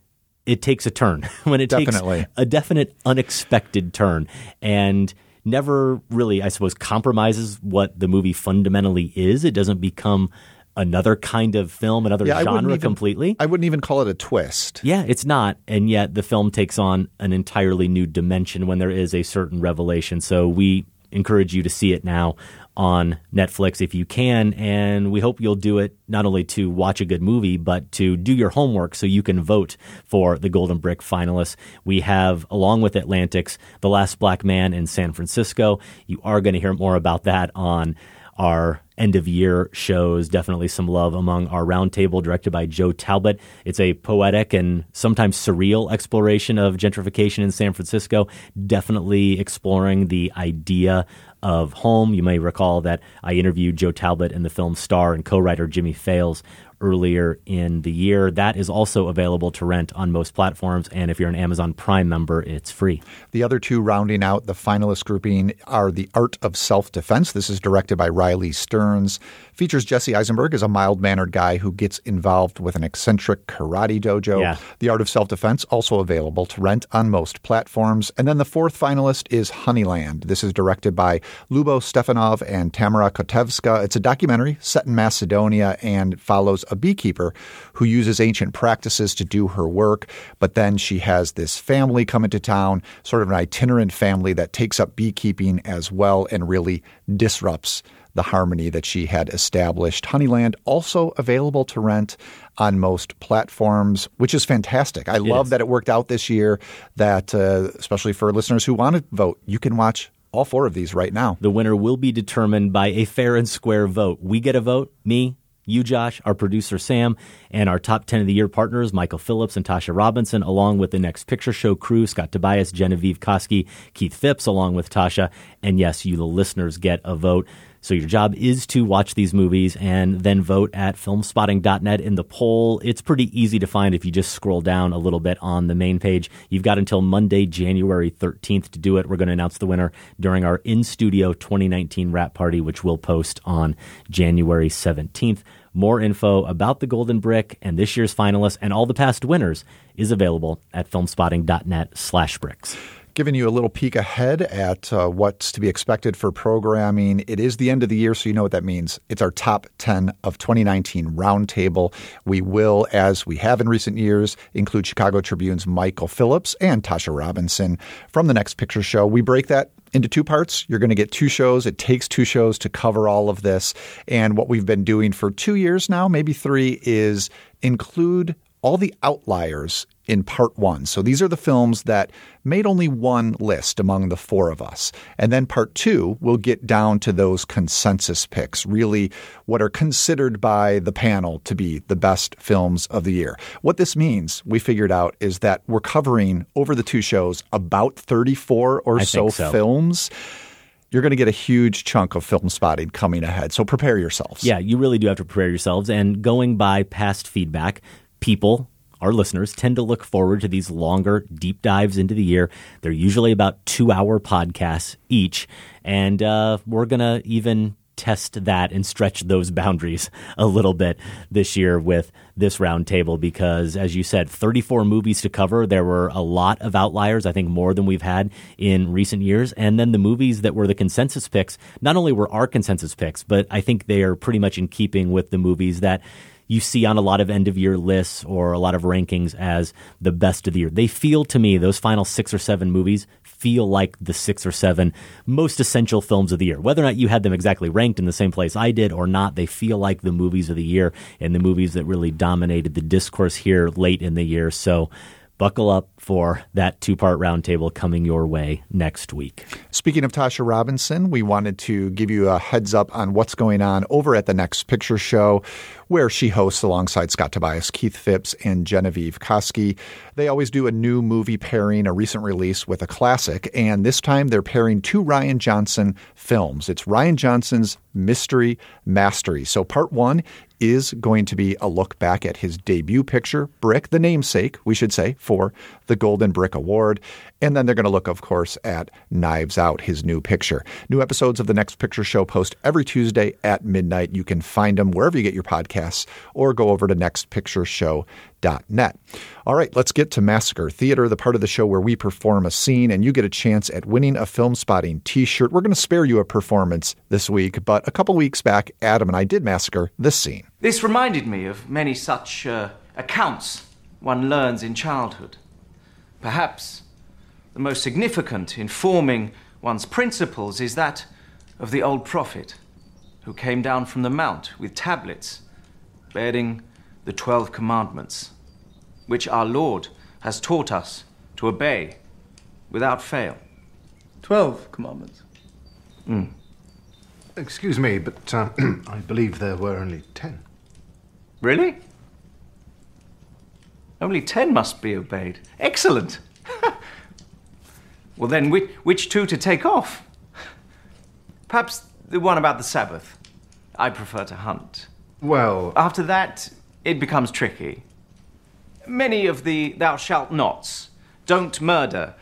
it takes a turn, when it takes a definite unexpected turn and never really, I suppose, compromises what the movie fundamentally is. It doesn't become another kind of film, another genre completely. I wouldn't even call it a twist. Yeah, it's not. And yet the film takes on an entirely new dimension when there is a certain revelation. So we encourage you to see it now on Netflix if you can, and we hope you'll do it not only to watch a good movie, but to do your homework so you can vote for the Golden Brick finalists. We have, along with Atlantics, The Last Black Man in San Francisco. You are going to hear more about that on our end-of-year shows. Definitely some love among our roundtable, directed by Joe Talbot. It's a poetic and sometimes surreal exploration of gentrification in San Francisco, definitely exploring the idea of home. You may recall that I interviewed Joe Talbot and the film's star and co-writer Jimmy Fails earlier in the year. That is also available to rent on most platforms, and if you're an Amazon Prime member, it's free. The other 2 rounding out the finalist grouping are The Art of Self-Defense. This is directed by Riley Stearns. Features Jesse Eisenberg as a mild-mannered guy who gets involved with an eccentric karate dojo. Yeah. The Art of Self-Defense, also available to rent on most platforms. And then the 4th finalist is Honeyland. This is directed by Lubo Stefanov and Tamara Kotevska. It's a documentary set in Macedonia and follows a beekeeper who uses ancient practices to do her work. But then she has this family come into town, sort of an itinerant family that takes up beekeeping as well and really disrupts the harmony that she had established. Honeyland, also available to rent on most platforms, which is fantastic. I love that it worked out this year, that especially for listeners who want to vote, you can watch all 4 of these right now. The winner will be determined by a fair and square vote. We get a vote, me, you, Josh, our producer, Sam, and our top 10 of the year partners, Michael Phillips and Tasha Robinson, along with the Next Picture Show crew, Scott Tobias, Genevieve Koski, Keith Phipps, along with Tasha. And yes, you, the listeners, get a vote. So your job is to watch these movies and then vote at filmspotting.net in the poll. It's pretty easy to find if you just scroll down a little bit on the main page. You've got until Monday, January 13th to do it. We're going to announce the winner during our in-studio 2019 wrap party, which we'll post on January 17th. More info about the Golden Brick and this year's finalists and all the past winners is available at filmspotting.net/bricks. Giving you a little peek ahead at what's to be expected for programming. It is the end of the year, so you know what that means. It's our top 10 of 2019 roundtable. We will, as we have in recent years, include Chicago Tribune's Michael Phillips and Tasha Robinson from the Next Picture Show. We break that into 2 parts. You're going to get 2 shows. It takes 2 shows to cover all of this. And what we've been doing for 2 years now, maybe 3, is include all the outliers in part 1. So these are the films that made only one list among the 4 of us. And then part 2 will get down to those consensus picks, really what are considered by the panel to be the best films of the year. What this means, we figured out, is that we're covering over the 2 shows about 34 or so films. you're going to get a huge chunk of film spotting coming ahead. So prepare yourselves. Yeah, you really do have to prepare yourselves. And going by past feedback, people, our listeners, tend to look forward to these longer deep dives into the year. They're usually about 2-hour podcasts each. And we're going to even test that and stretch those boundaries a little bit this year with this roundtable because, as you said, 34 movies to cover. There were a lot of outliers, I think more than we've had in recent years. And then the movies that were the consensus picks, not only were our consensus picks, but I think they are pretty much in keeping with the movies that you see on a lot of end-of-year lists or a lot of rankings as the best of the year. They feel to me, those final 6 or 7 movies feel like the 6 or 7 most essential films of the year. Whether or not you had them exactly ranked in the same place I did or not, they feel like the movies of the year and the movies that really dominated the discourse here late in the year. So buckle up for that 2-part roundtable coming your way next week. Speaking of Tasha Robinson, we wanted to give you a heads up on what's going on over at the Next Picture Show, where she hosts alongside Scott Tobias, Keith Phipps, and Genevieve Koski. They always do a new movie pairing, a recent release with a classic, and this time they're pairing 2 Rian Johnson films. It's Rian Johnson's Mystery Mastery. So part 1 is going to be a look back at his debut picture, Brick, the namesake, we should say, for the Golden Brick Award. And then they're going to look, of course, at Knives Out, his new picture. New episodes of the Next Picture Show post every Tuesday at midnight. You can find them wherever you get your podcasts or go over to nextpictureshow.net. All right, let's get to Massacre Theater, the part of the show where we perform a scene and you get a chance at winning a Film Spotting t-shirt. We're going to spare you a performance this week, but a couple weeks back, Adam and I did massacre this scene. This reminded me of many such accounts one learns in childhood. Perhaps the most significant in forming one's principles is that of the old prophet who came down from the mount with tablets bearing the 12 commandments, which our Lord has taught us to obey without fail. 12 commandments? Excuse me, but I believe there were only 10. Really? Only 10 must be obeyed. Excellent. Well then, which 2 to take off? Perhaps the one about the Sabbath. I prefer to hunt. Well... After that, it becomes tricky. Many of the thou shalt nots. Don't murder.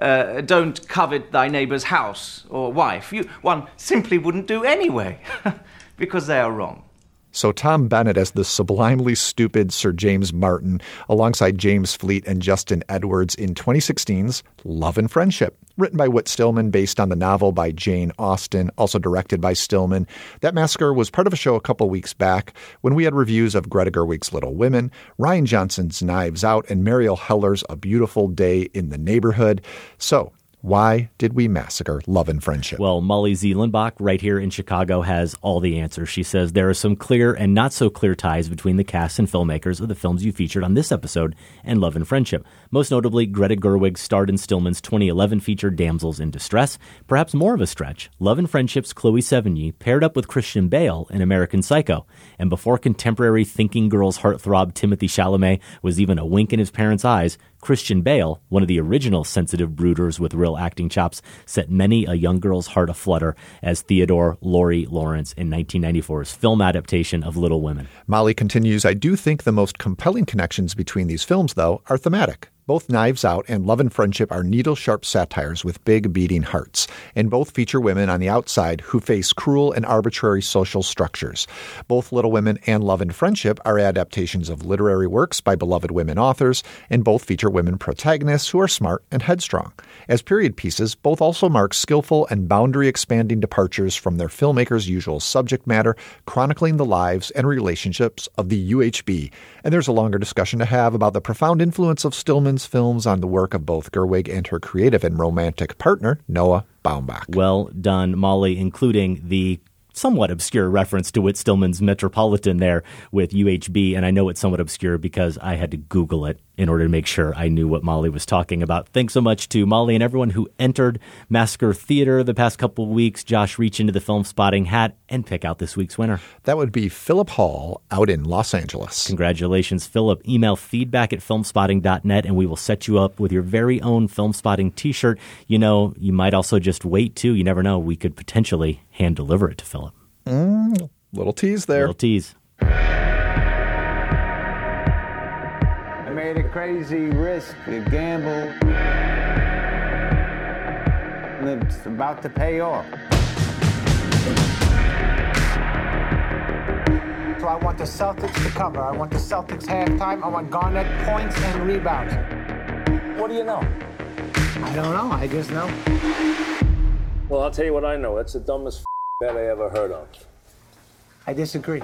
Don't covet thy neighbour's house or wife. One simply wouldn't do anyway, because they are wrong. So Tom Bennett as the sublimely stupid Sir James Martin alongside James Fleet and Justin Edwards in 2016's Love and Friendship, written by Whit Stillman, based on the novel by Jane Austen, also directed by Stillman. That massacre was part of a show a couple weeks back when we had reviews of Greta Gerwig's Little Women, Rian Johnson's Knives Out, and Mariel Heller's A Beautiful Day in the Neighborhood. So why did we massacre Love and Friendship? Well, Molly Zielenbach right here in Chicago has all the answers. She says there are some clear and not so clear ties between the cast and filmmakers of the films you featured on this episode and Love and Friendship. Most notably, Greta Gerwig starred in Stillman's 2011 feature Damsels in Distress. Perhaps more of a stretch, Love and Friendship's Chloe Sevigny paired up with Christian Bale in American Psycho. And before contemporary thinking girl's heartthrob Timothée Chalamet was even a wink in his parents' eyes, Christian Bale, one of the original sensitive brooders with real acting chops, set many a young girl's heart aflutter as Theodore Laurie Lawrence in 1994's film adaptation of Little Women. Molly continues, I do think the most compelling connections between these films, though, are thematic. Both Knives Out and Love and Friendship are needle-sharp satires with big, beating hearts, and both feature women on the outside who face cruel and arbitrary social structures. Both Little Women and Love and Friendship are adaptations of literary works by beloved women authors, and both feature women protagonists who are smart and headstrong. As period pieces, both also mark skillful and boundary-expanding departures from their filmmakers' usual subject matter, chronicling the lives and relationships of the UHB. And there's a longer discussion to have about the profound influence of Stillman's films on the work of both Gerwig and her creative and romantic partner, Noah Baumbach. Well done, Molly, including the somewhat obscure reference to Whit Stillman's Metropolitan there with UHB, and I know it's somewhat obscure because I had to Google it in order to make sure I knew what Molly was talking about. Thanks so much to Molly and everyone who entered Massacre Theater the past couple of weeks. Josh, reach into the Film Spotting hat and pick out this week's winner. That would be Philip Hall out in Los Angeles. Congratulations, Philip. Email feedback@filmspotting.net and we will set you up with your very own Film Spotting t-shirt. You know, you might also just wait too. You never know. We could potentially hand deliver it to Philip. Little tease there. Little tease. I made a crazy risk, a gamble, and it's about to pay off. So I want the Celtics to cover. I want the Celtics halftime. I want Garnett points and rebounds. What do you know? I don't know. I just know. Well, I'll tell you what I know. That's the dumbest bet I ever heard of. I disagree.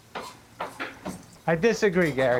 I disagree, Gary.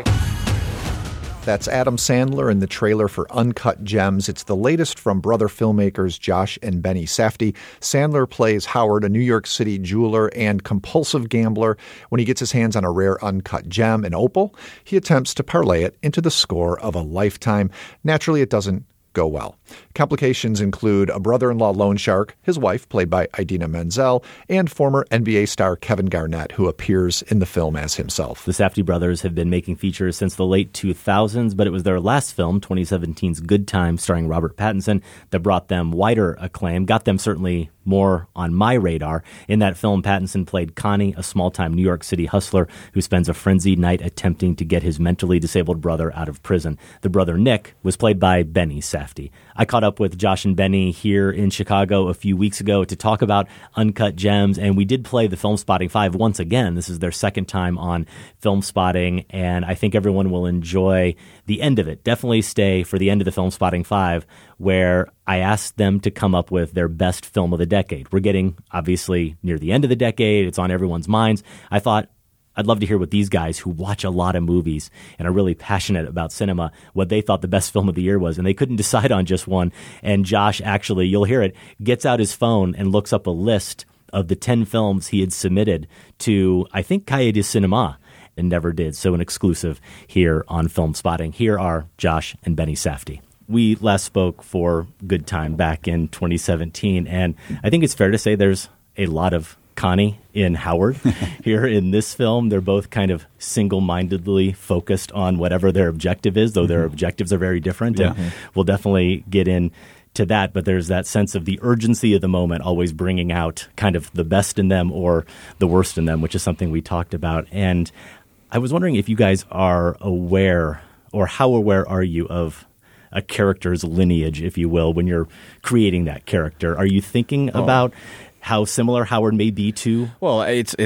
That's Adam Sandler in the trailer for Uncut Gems. It's the latest from brother filmmakers Josh and Benny Safdie. Sandler plays Howard, a New York City jeweler and compulsive gambler. When he gets his hands on a rare uncut gem, an opal, he attempts to parlay it into the score of a lifetime. Naturally, it doesn't go well. Complications include a brother-in-law loan shark, his wife, played by Idina Menzel, and former NBA star Kevin Garnett, who appears in the film as himself. The Safdie brothers have been making features since the late 2000s, but it was their last film, 2017's Good Time, starring Robert Pattinson, that brought them wider acclaim, got them certainly more on my radar. In that film, Pattinson played Connie, a small-time New York City hustler who spends a frenzied night attempting to get his mentally disabled brother out of prison. The brother, Nick, was played by Benny Safdie. I caught up with Josh and Benny here in Chicago a few weeks ago to talk about Uncut Gems, and we did play the Film Spotting 5 once again. This is their second time on Film Spotting, and I think everyone will enjoy the end of it. Definitely stay for the end of the Film Spotting 5, where I asked them to come up with their best film of the decade. We're getting, obviously, near the end of the decade. It's on everyone's minds. I thought, I'd love to hear what these guys who watch a lot of movies and are really passionate about cinema, what they thought the best film of the year was. And they couldn't decide on just one. And Josh actually, you'll hear it, gets out his phone and looks up a list of the 10 films he had submitted to, I think, Cahiers du Cinéma, and never did. So an exclusive here on Film Spotting. Here are Josh and Benny Safdie. We last spoke for Good Time back in 2017, and I think it's fair to say there's a lot of Connie in Howard here in this film. They're both kind of single-mindedly focused on whatever their objective is, though their objectives are very different, and we'll definitely get into that, but there's that sense of the urgency of the moment always bringing out kind of the best in them or the worst in them, which is something we talked about. And I was wondering if you guys are aware, or how aware are you of a character's lineage, if you will, when you're creating that character? Are you thinking about how similar Howard may be to? Well, it's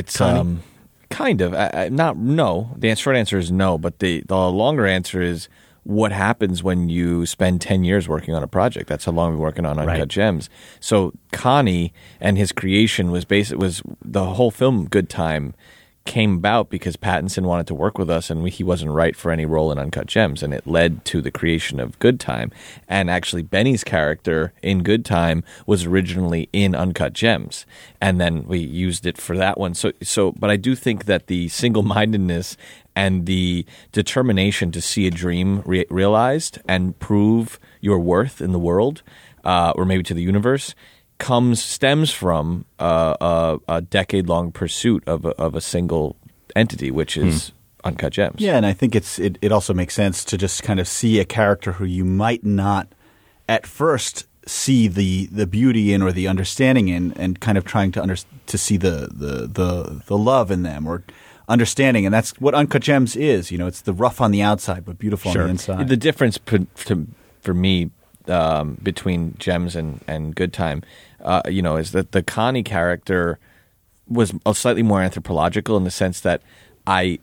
kind of not no. The short answer is no, but the longer answer is what happens when you spend 10 years working on a project. That's how long we've been working on Uncut Gems. So Connie and his creation was the whole film Good Time came about because Pattinson wanted to work with us, and he wasn't right for any role in Uncut Gems, and it led to the creation of Good Time. And actually, Benny's character in Good Time was originally in Uncut Gems, and then we used it for that one. But I do think that the single-mindedness and the determination to see a dream realized and prove your worth in the world, or maybe to the universe, stems from a decade-long pursuit of a single entity, which is Uncut Gems. Yeah, and I think it also makes sense to just kind of see a character who you might not at first see the beauty in or the understanding in, and kind of trying to see the love in them or understanding, and that's what Uncut Gems is. You know, it's the rough on the outside but beautiful on the inside. The difference for me between Gems and Good Time, is that the Connie character was slightly more anthropological in the sense that I've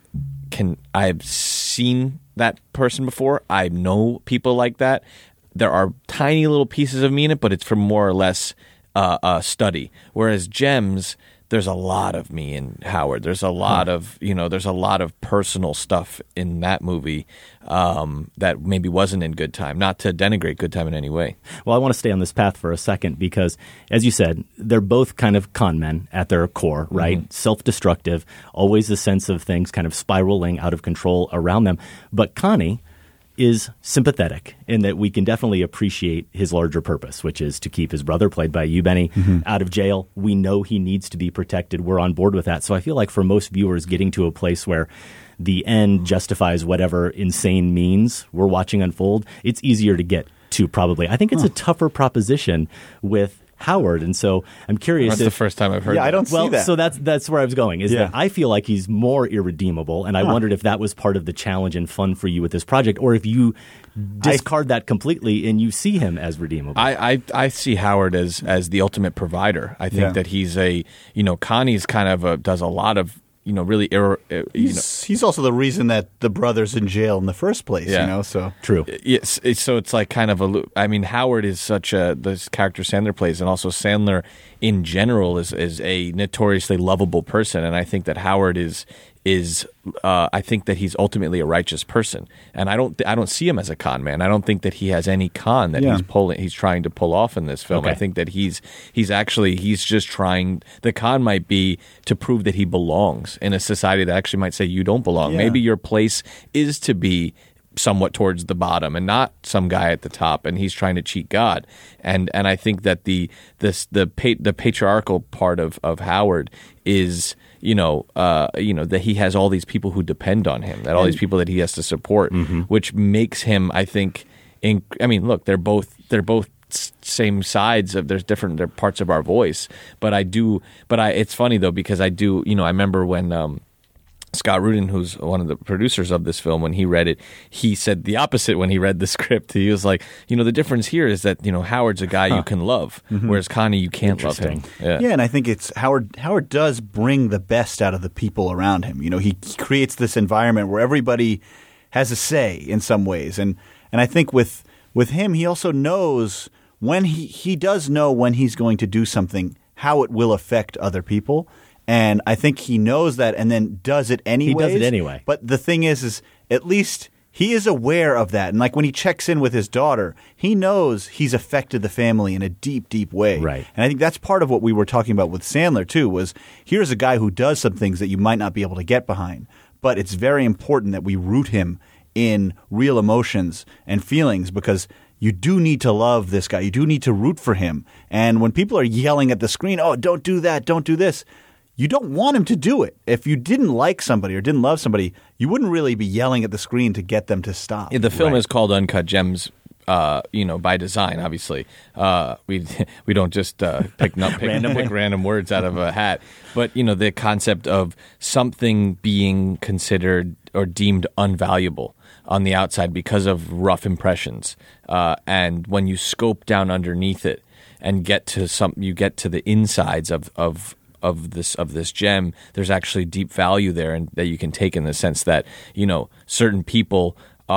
seen that person before. I know people like that. There are tiny little pieces of me in it, but it's for more or less a study. Whereas Gems, there's a lot of me in Howard. There's a lot of personal stuff in that movie that maybe wasn't in Good Time. Not to denigrate Good Time in any way. Well, I want to stay on this path for a second because, as you said, they're both kind of con men at their core, right? Mm-hmm. Self-destructive, always a sense of things kind of spiraling out of control around them. But Connie is sympathetic in that we can definitely appreciate his larger purpose, which is to keep his brother, played by you, Benny, out of jail. We know he needs to be protected. We're on board with that. So I feel like for most viewers, getting to a place where the end justifies whatever insane means we're watching unfold, it's easier to get to probably. I think it's a tougher proposition with Howard, and so I'm curious. That's the first time I've heard. Yeah, I don't see that. So that's where I was going. Is that I feel like he's more irredeemable, and I wondered if that was part of the challenge and fun for you with this project, or if you discard that completely and you see him as redeemable. I see Howard as the ultimate provider. I think that he's Connie's kind of does a lot of really he's also the reason that the brother's in jail in the first place, so true. Yes, so it's like kind of Howard is such this character Sandler plays, and also Sandler in general is a notoriously lovable person, and I think that Howard is I think that he's ultimately a righteous person, and I don't see him as a con man. I don't think that he has any con that he's trying to pull off in this film. I think that he's just trying. The con might be to prove that he belongs in a society that actually might say you don't belong. Maybe your place is to be somewhat towards the bottom and not some guy at the top, and he's trying to cheat God. And I think that the patriarchal part of Howard is that he has all these people who depend on him, that all these people that he has to support, which makes him, I think, look, they're both same sides of they're parts of our voice, but it's funny though, because I remember when Scott Rudin, who's one of the producers of this film, when he read it, he said the opposite when he read the script. He was like, the difference here is that, Howard's a guy you can love, whereas Connie, you can't love him. Yeah, and I think it's Howard does bring the best out of the people around him. He creates this environment where everybody has a say in some ways. And I think with him, he also knows when he does know when he's going to do something, how it will affect other people. And I think he knows that and then does it anyway. He does it anyway. But the thing is at least he is aware of that. And like when he checks in with his daughter, he knows he's affected the family in a deep, deep way. Right. And I think that's part of what we were talking about with Sandler too, was here's a guy who does some things that you might not be able to get behind. But it's very important that we root him in real emotions and feelings, because you do need to love this guy. You do need to root for him. And when people are yelling at the screen, oh, don't do that, don't do this, you don't want him to do it. If you didn't like somebody or didn't love somebody, you wouldn't really be yelling at the screen to get them to stop. Yeah, the film is called Uncut Gems, by design. Obviously, we don't just pick random words out of a hat. But the concept of something being considered or deemed unvaluable on the outside because of rough impressions, and when you scope down underneath it and get to the insides of this gem, there's actually deep value there, and that you can take in the sense that certain people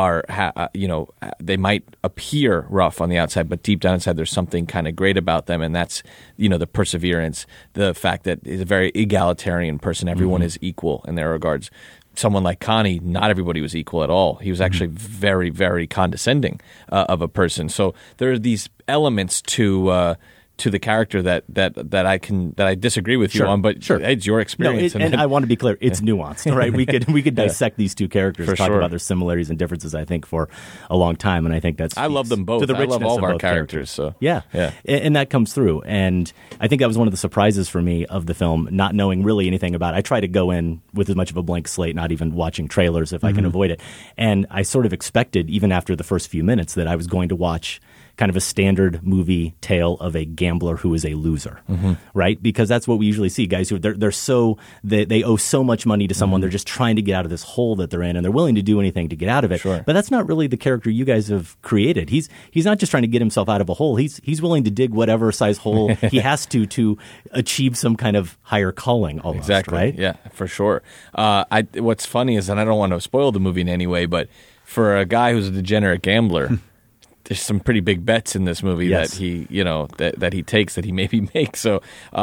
they might appear rough on the outside, but deep down inside there's something kind of great about them, and that's the perseverance, the fact that he's a very egalitarian person. Everyone is equal in their regards. Someone like Connie, not everybody was equal at all. He was actually very, very condescending of a person. So there are these elements to the character that I disagree with you on, but it's your experience. And I want to be clear, it's nuanced, right? We could dissect these two characters, talk about their similarities and differences, I think, for a long time, and I think I love them both. To the richness I love all of our characters. So yeah, and that comes through. And I think that was one of the surprises for me of the film, not knowing really anything about it. I try to go in with as much of a blank slate, not even watching trailers if I can avoid it. And I sort of expected, even after the first few minutes, that I was going to watch kind of a standard movie tale of a gambler who is a loser, right? Because that's what we usually see. Guys who they owe so much money to someone, they're just trying to get out of this hole that they're in, and they're willing to do anything to get out of it. Sure. But that's not really the character you guys have created. He's not just trying to get himself out of a hole. He's willing to dig whatever size hole he has to achieve some kind of higher calling almost, exactly. Right? Yeah, for sure. What's funny is, and I don't want to spoil the movie in any way, but for a guy who's a degenerate gambler, there's some pretty big bets in this movie that he, that he takes, that he maybe makes. So,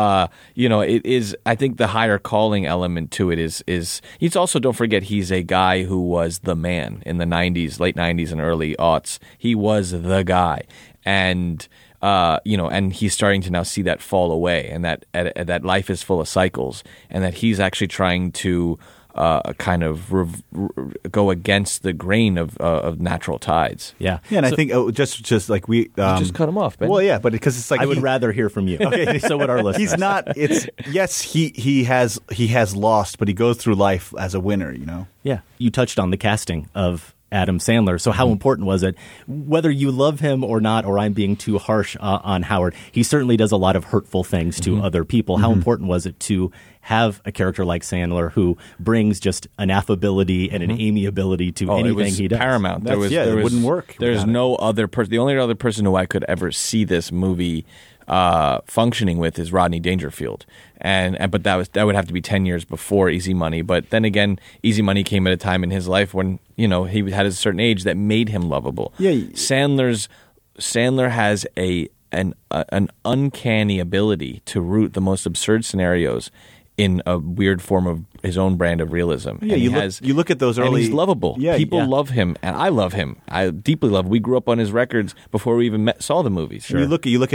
it is. I think the higher calling element to it is. He's also, don't forget, he's a guy who was the man in the '90s, late '90s and early aughts. He was the guy, and and he's starting to now see that fall away, and that life is full of cycles, and that he's actually trying to kind of go against the grain of natural tides. Yeah, and I think just like we just cut him off, Ben. Well, yeah, but because it's like I would rather hear from you. Okay, so would our listeners. He's not. It's yes, he has lost, but he goes through life as a winner. Yeah, you touched on the casting of Adam Sandler. So how important was it? Whether you love him or not, or I'm being too harsh on Howard, he certainly does a lot of hurtful things to other people. How important was it to have a character like Sandler who brings just an affability and an amiability to anything he does? Paramount. It wouldn't work. There's no other person. The only other person who I could ever see this movie functioning with is Rodney Dangerfield, but that would have to be 10 years before Easy Money. But then again, Easy Money came at a time in his life when he had a certain age that made him lovable. Yeah, Sandler has an uncanny ability to root the most absurd scenarios in a weird form of his own brand of realism. Yeah, you look at those early. And he's lovable. Yeah, people love him, and I love him. I deeply love him. We grew up on his records before we even saw the movies. Sure. You look at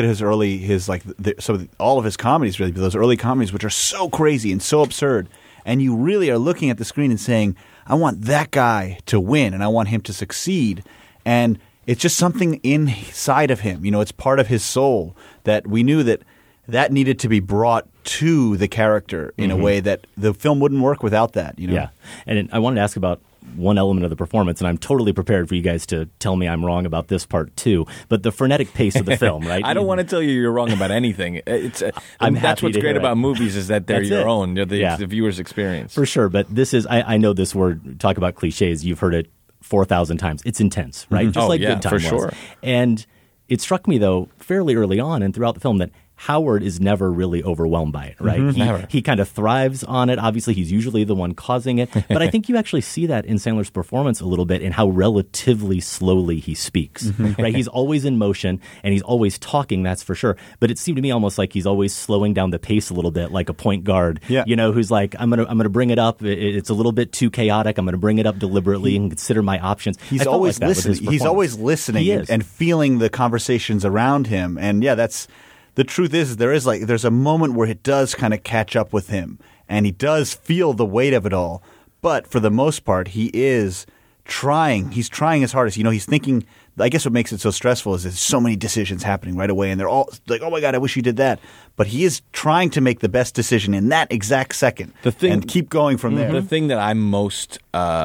all of his comedies, really, those early comedies, which are so crazy and so absurd, and you really are looking at the screen and saying, "I want that guy to win, and I want him to succeed," and it's just something inside of him. It's part of his soul that we knew that needed to be brought to the character in a way that the film wouldn't work without that. Yeah, and I wanted to ask about one element of the performance, and I'm totally prepared for you guys to tell me I'm wrong about this part too. But the frenetic pace of the film, right? I don't want to tell you you're wrong about anything. That's what's great about movies is that they're your own. They're the viewer's experience. For sure, but this is I know this word. Talk about cliches. You've heard it 4,000 times. It's intense, right? Just like Good Time was. Sure. And it struck me though fairly early on and throughout the film that Howard is never really overwhelmed by it, right? He kind of thrives on it. Obviously, he's usually the one causing it. But I think you actually see that in Sandler's performance a little bit in how relatively slowly he speaks, right? He's always in motion and he's always talking, that's for sure. But it seemed to me almost like he's always slowing down the pace a little bit, like a point guard, who's like, I'm gonna bring it up. It's a little bit too chaotic. I'm going to bring it up deliberately and consider my options. He's always listening. He's always listening and feeling the conversations around him. And that's... The truth is, there's a moment where it does kind of catch up with him, and he does feel the weight of it all. But for the most part, he is trying. He's trying his hardest. He's thinking. I guess what makes it so stressful is there's so many decisions happening right away, and they're all like, "Oh my God, I wish you did that." But he is trying to make the best decision in that exact second, and keep going from there. The thing that I'm most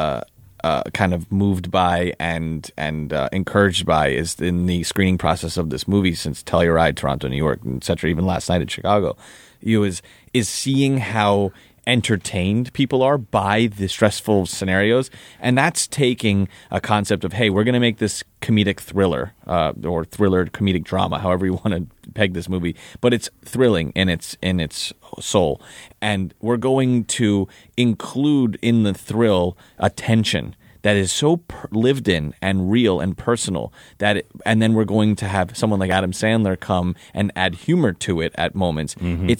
kind of moved by and encouraged by is in the screening process of this movie since Telluride, Toronto, New York, etc. Even last night in Chicago, is seeing how entertained people are by the stressful scenarios, and that's taking a concept of, hey, we're going to make this comedic thriller or thriller comedic drama, however you want to peg this movie, but it's thrilling in its soul, and we're going to include in the thrill a tension that is so lived in and real and personal and then we're going to have someone like Adam Sandler come and add humor to it at moments.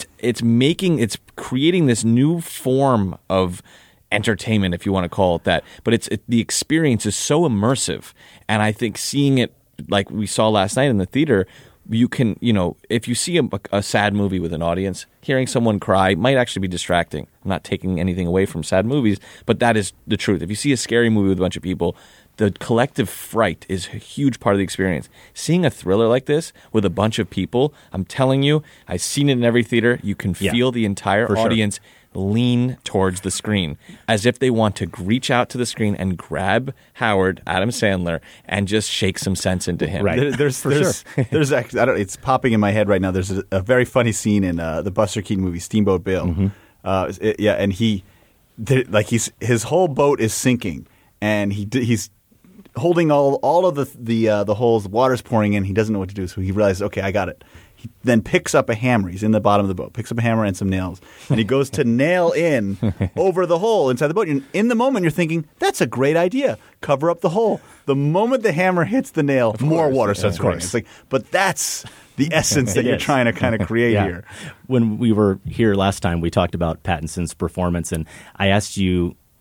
It's creating this new form of entertainment, if you want to call it that. But the experience is so immersive, and I think seeing it like we saw last night in the theater, you can, if you see a sad movie with an audience, hearing someone cry might actually be distracting. I'm not taking anything away from sad movies, but that is the truth. If you see a scary movie with a bunch of people, the collective fright is a huge part of the experience. Seeing a thriller like this with a bunch of people, I'm telling you, I've seen it in every theater. You can feel the entire audience lean towards the screen as if they want to reach out to the screen and grab Howard, Adam Sandler, and just shake some sense into him. Right. There's actually, it's popping in my head right now. There's a very funny scene in the Buster Keaton movie Steamboat Bill. And his whole boat is sinking, and he's holding all of the holes. The water's pouring in. He doesn't know what to do, so he realizes, okay, I got it. He then picks up a hammer. He's in the bottom of the boat. Picks up a hammer and some nails, and he goes to nail in over the hole inside the boat. And in the moment, you're thinking, "That's a great idea. Cover up the hole." The moment the hammer hits the nail, more water starts pouring. It's like, but that's the essence that you're trying to kind of create here. When we were here last time, we talked about Pattinson's performance, and I asked you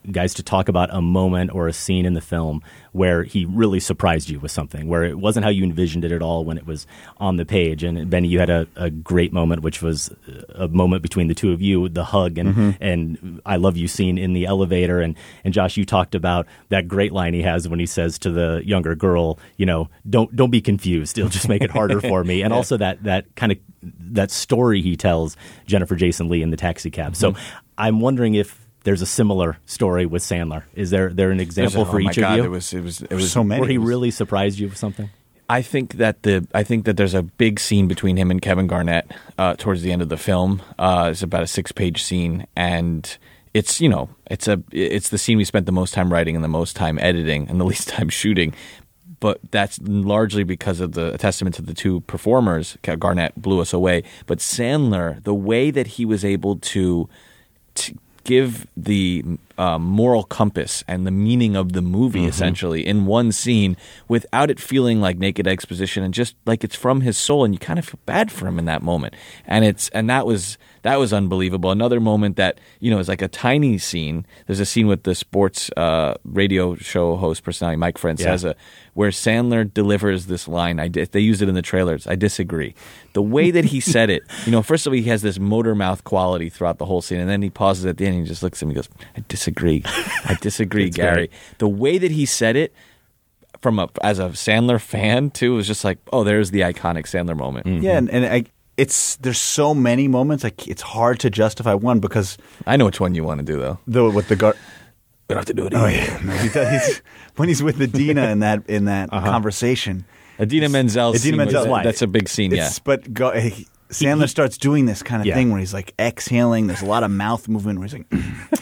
guys to talk about a moment or a scene in the film where he really surprised you with something, where it wasn't how you envisioned it at all when it was on the page. And Benny, you had a great moment, which was a moment between the two of you, the hug and I love you scene in the elevator. And Josh, you talked about that great line he has when he says to the younger girl, don't be confused. It'll just make it harder for me. And also that kind of that story he tells Jennifer Jason Leigh in the taxi cab. So I'm wondering if there's a similar story with Sandler. Is there an example for each of you? It was so many. Where he really surprised you with something? I think that there's a big scene between him and Kevin Garnett towards the end of the film. It's about a 6-page scene, and it's the scene we spent the most time writing and the most time editing and the least time shooting. But that's largely because of a testament to the two performers. Garnett blew us away, but Sandler, the way that he was able to give the moral compass and the meaning of the movie essentially in one scene without it feeling like naked exposition and just like it's from his soul, and you kind of feel bad for him in that moment. And that was unbelievable. Another moment that is like a tiny scene. There's a scene with the sports radio show host personality Mike Francesa where Sandler delivers this line. They used it in the trailers. I disagree. The way that he said it, first of all, he has this motor mouth quality throughout the whole scene, and then he pauses at the end and he just looks at me and goes, I disagree. I disagree, Gary. Great. The way that he said it, as a Sandler fan too, was just like, oh, there's the iconic Sandler moment. Yeah, and there's so many moments. Like it's hard to justify one because I know which one you want to do though. We don't have to do it. Oh yeah, no, when he's with Idina in that conversation. Idina Menzel. That's a big scene. But Sandler starts doing this kind of thing where he's like exhaling. There's a lot of mouth movement where he's like.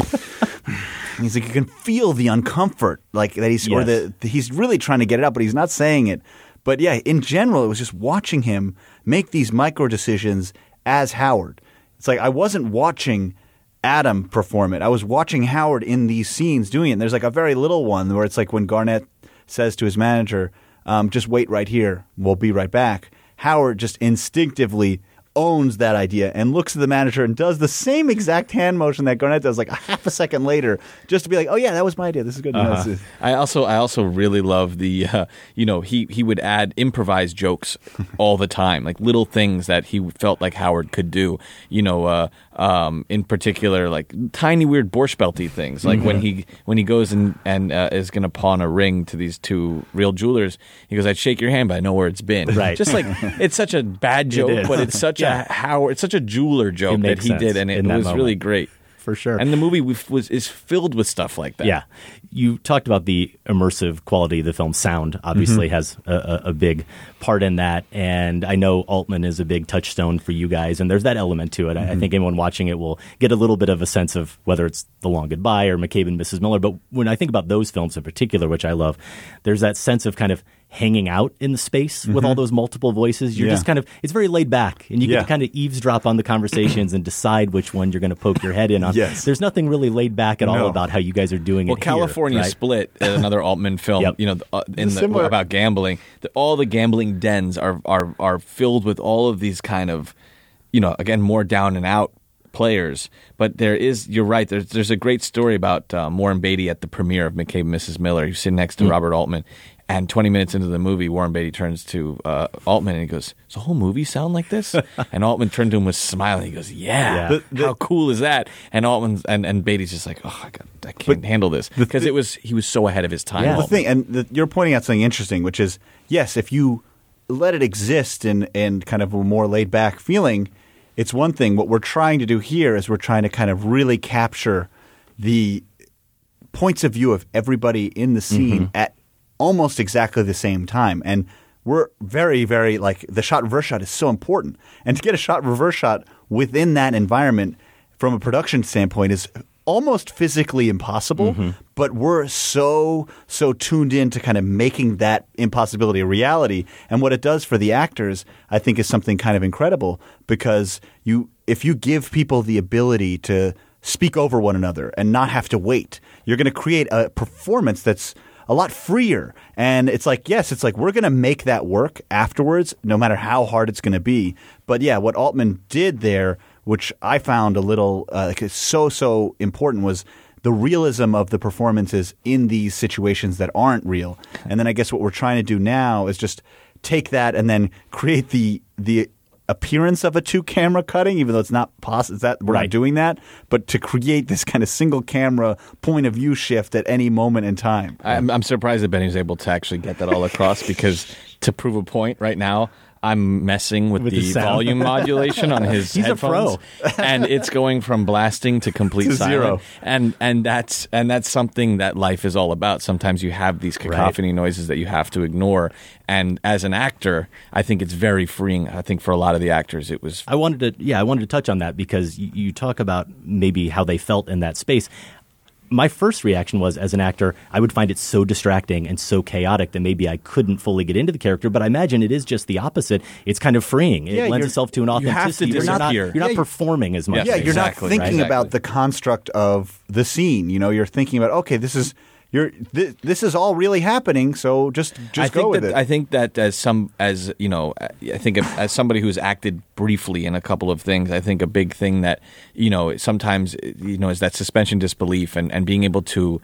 He's like, you can feel the uncomfort, like that he's really trying to get it out, but he's not saying it. But yeah, in general, it was just watching him make these micro decisions as Howard. It's like I wasn't watching Adam perform it. I was watching Howard in these scenes doing it. And there's like a very little one where it's like when Garnett says to his manager, just wait right here. We'll be right back. Howard just instinctively owns that idea and looks at the manager and does the same exact hand motion that Garnett does like a half a second later just to be like, oh yeah, that was my idea. This is good. I also really love the he would add improvised jokes all the time, like little things that he felt like Howard could do. In particular, like tiny weird Borscht Belty things, like when he goes and is going to pawn a ring to these two real jewelers, he goes, "I'd shake your hand, but I know where it's been." Right. Just like it's such a bad joke, but it's such it's such a jeweler joke that he did, and it was really great. For sure. And the movie is filled with stuff like that. Yeah. You talked about the immersive quality of the film. Sound obviously has a big part in that. And I know Altman is a big touchstone for you guys, and there's that element to it. I think anyone watching it will get a little bit of a sense of whether it's The Long Goodbye or McCabe and Mrs. Miller. But when I think about those films in particular, which I love, there's that sense of kind of hanging out in the space with all those multiple voices. You're just kind of, it's very laid back, and you get to kind of eavesdrop on the conversations and decide which one you're going to poke your head in on. Yes. There's nothing really laid back at all about how you guys are doing it. Well, California Split, another Altman film, about gambling. All the gambling dens are filled with all of these kind of, again, more down and out players. But you're right, there's a great story about Warren Beatty at the premiere of McCabe and Mrs. Miller. He's sitting next to Robert Altman. And 20 minutes into the movie, Warren Beatty turns to Altman and he goes, "Does the whole movie sound like this?" And Altman turned to him with a smile and he goes, "Yeah. How cool is that?" And Altman and Beatty's just like, "Oh, I can't handle this," because he was so ahead of his time. Yeah. The thing, you're pointing out something interesting, which is yes, if you let it exist in kind of a more laid back feeling, it's one thing. What we're trying to do here is we're trying to kind of really capture the points of view of everybody in the scene at almost exactly the same time. And we're very, very, like, the shot reverse shot is so important. And to get a shot reverse shot within that environment from a production standpoint is almost physically impossible, but we're so tuned in to kind of making that impossibility a reality. And what it does for the actors, I think, is something kind of incredible, because if you give people the ability to speak over one another and not have to wait, you're going to create a performance that's a lot freer. And it's like, yes, it's like we're going to make that work afterwards, no matter how hard it's going to be. But yeah, what Altman did there, which I found a little so important, was the realism of the performances in these situations that aren't real. And then I guess what we're trying to do now is just take that and then create the appearance of a 2-camera cutting, even though it's not possible. We're not doing that, but to create this kind of single camera point of view shift at any moment in time. I'm surprised that Benny was able to actually get that all across because to prove a point right now, I'm messing with the volume modulation on his headphones. He's a pro. And it's going from blasting to complete to silent. zero. And that's something that life is all about. Sometimes you have these cacophony noises that you have to ignore. And as an actor, I think it's very freeing. I think for a lot of the actors, it was. I wanted to touch on that because you talk about maybe how they felt in that space. My first reaction was, as an actor, I would find it so distracting and so chaotic that maybe I couldn't fully get into the character. But I imagine it is just the opposite. It's kind of freeing. It lends itself to an authenticity. You're not performing as much. Yeah, you're not thinking about the construct of the scene. You're thinking about, okay, this is all really happening. So just go with it. I think that as somebody who's acted briefly in a couple of things, I think a big thing that sometimes is that suspension disbelief and being able to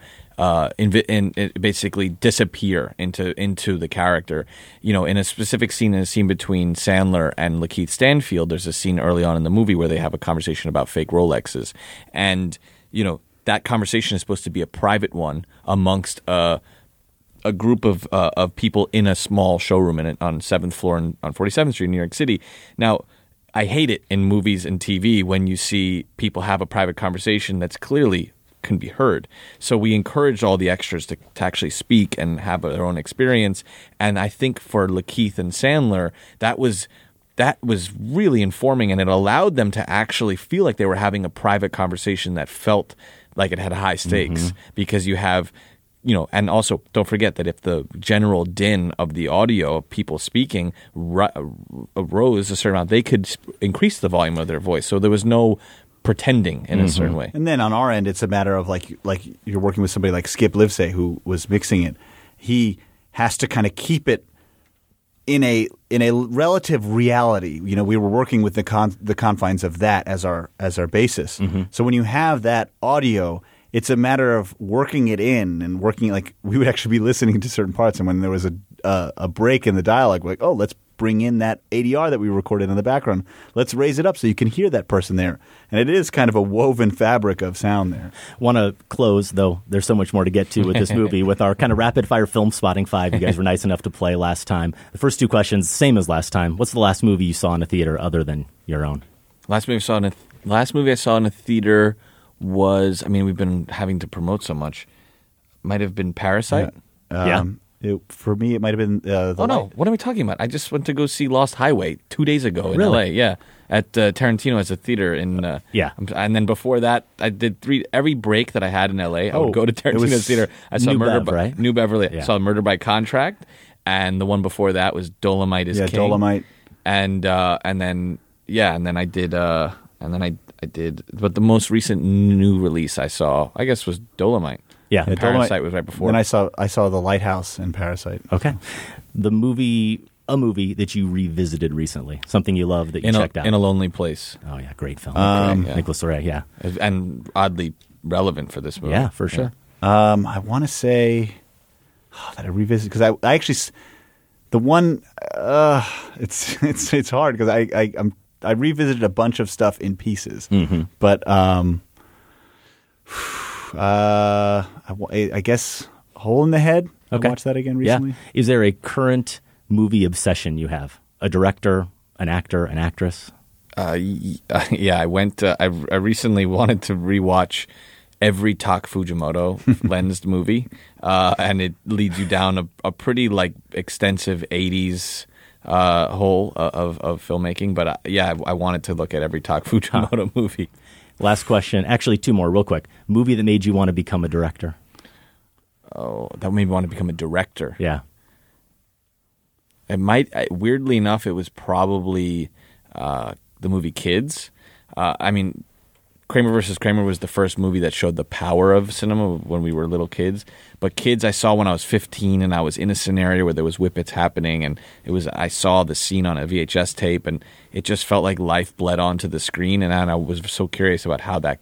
basically disappear into the character. In a specific scene, between Sandler and Lakeith Stanfield, there's a scene early on in the movie where they have a conversation about fake Rolexes, and that conversation is supposed to be a private one amongst a group of people in a small showroom on 7th floor on 47th Street in New York City. Now, I hate it in movies and TV when you see people have a private conversation that's clearly can be heard. So we encouraged all the extras to actually speak and have their own experience. And I think for Lakeith and Sandler, that was really informing, and it allowed them to actually feel like they were having a private conversation that felt like it had high stakes, because you have, and also don't forget that if the general din of the audio of people speaking rose a certain amount, they could increase the volume of their voice. So there was no pretending in a certain way. And then on our end, it's a matter of like you're working with somebody like Skip Livesey, who was mixing it. He has to kind of keep it in a relative reality. We were working with the confines of that as our basis. So when you have that audio, it's a matter of working it in and working, like we would actually be listening to certain parts, and when there was a break in the dialogue, we're like, oh, let's bring in that ADR that we recorded in the background. Let's raise it up so you can hear that person there. And it is kind of a woven fabric of sound there. Want to close, though there's so much more to get to with this movie, with our kind of rapid-fire film spotting 5 you guys were nice enough to play last time. The first 2 questions, same as last time. What's the last movie you saw in a theater other than your own? Last movie I saw in a theater was, we've been having to promote so much, might have been Parasite. For me, it might have been no, what are we talking about? I just went to go see Lost Highway 2 days ago in LA. Yeah, at Tarantino as a theater in and then before that, I did every break that I had in LA. I would go to Tarantino's theater. I saw New Beverly. I saw Murder by Contract, and the one before that was Dolomite is King. Dolomite, and then I did. But the most recent new release I saw, I guess, was Dolomite. Yeah, Parasite was right before. Then I saw The Lighthouse and Parasite. Okay, a movie that you revisited recently, something you love that you checked out. In a Lonely Place. Oh yeah, great film. Nicholas Ray, and oddly relevant for this movie. Yeah, for sure. I want to say that I revisited because I actually the one it's hard because I revisited a bunch of stuff in pieces, but I guess Hole in the Head. Okay. I watched that again recently. Yeah. Is there a current movie obsession you have? A director, an actor, an actress? I went. I recently wanted to rewatch every Tak Fujimoto lensed movie, and it leads you down a pretty extensive 80s hole of filmmaking. But I wanted to look at every Tak Fujimoto movie. Last question. Actually, 2 more real quick. Movie that made you want to become a director? Oh, that made me want to become a director. Yeah. It might. Weirdly enough, it was probably the movie Kids. Kramer vs. Kramer was the first movie that showed the power of cinema when we were little kids. But Kids I saw when I was 15, and I was in a scenario where there was whippets happening, and I saw the scene on a VHS tape, and it just felt like life bled onto the screen, and I was so curious about how that could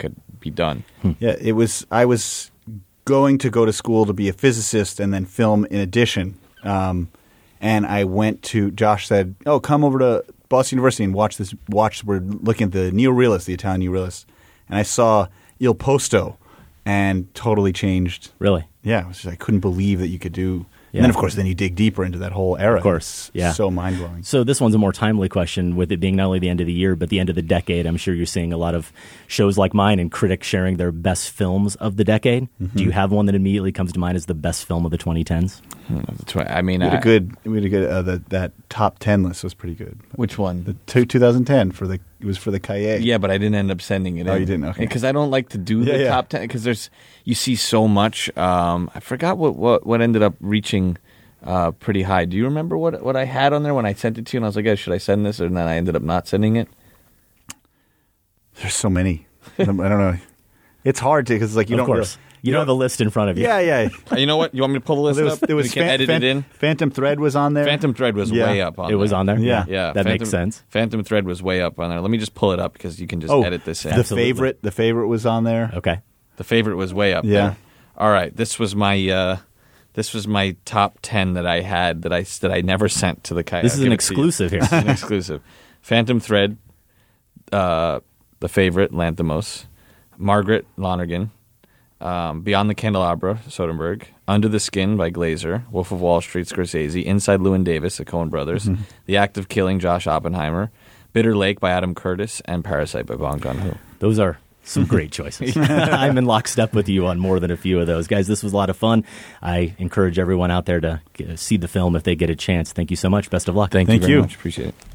be done. Yeah, I was going to go to school to be a physicist and then film in addition. And I went to, Josh said, "Oh, come over to Boston University and watch this. We're looking at the neorealists, the Italian neorealists." And I saw Il Posto and totally changed. Really? Yeah, I couldn't believe that you could do. Yeah. And then, of course, then you dig deeper into that whole era. Of course, yeah. So mind-blowing. So this one's a more timely question, with it being not only the end of the year, but the end of the decade. I'm sure you're seeing a lot of shows like mine and critics sharing their best films of the decade. Mm-hmm. Do you have one that immediately comes to mind as the best film of the 2010s? I mean, we had a good that top 10 list was pretty good. Which one? The 2010 it was for the Cahiers. Yeah, but I didn't end up sending it in. Oh, you didn't? Okay. Because I don't like to do the top 10 because you see so much. I forgot what ended up reaching pretty high. Do you remember what I had on there when I sent it to you? And I was like, should I send this? And then I ended up not sending it. There's so many. I don't know. It's hard to because you of don't. Course. You don't have the list in front of you. Yeah. You know what? You want me to pull the list up? It was we can edit it in. Phantom Thread was on there. Phantom Thread was way up on there. It was on there? Yeah. That makes sense. Phantom Thread was way up on there. Let me just pull it up because you can just edit this in. The favorite was on there. Okay. The favorite was way up there. All right. This was my top 10 that I had that I never sent to the Cahiers. This is an exclusive here. This is an exclusive. Phantom Thread, The Favorite, Lanthimos, Margaret Lonergan, Beyond the Candelabra, Soderbergh, Under the Skin by Glazer, Wolf of Wall Street, Scorsese, Inside Llewyn Davis, the Coen Brothers, The Act of Killing, Josh Oppenheimer, Bitter Lake by Adam Curtis, and Parasite by Bong Joon-ho. Those are some great choices. I'm in lockstep with you on more than a few of those. Guys, this was a lot of fun. I encourage everyone out there to see the film if they get a chance. Thank you so much. Best of luck. Thank you very much. Appreciate it.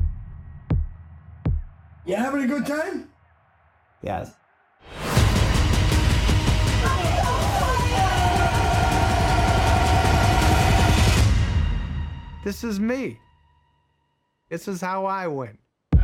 You having a good time? Yes. This is me. This is how I win.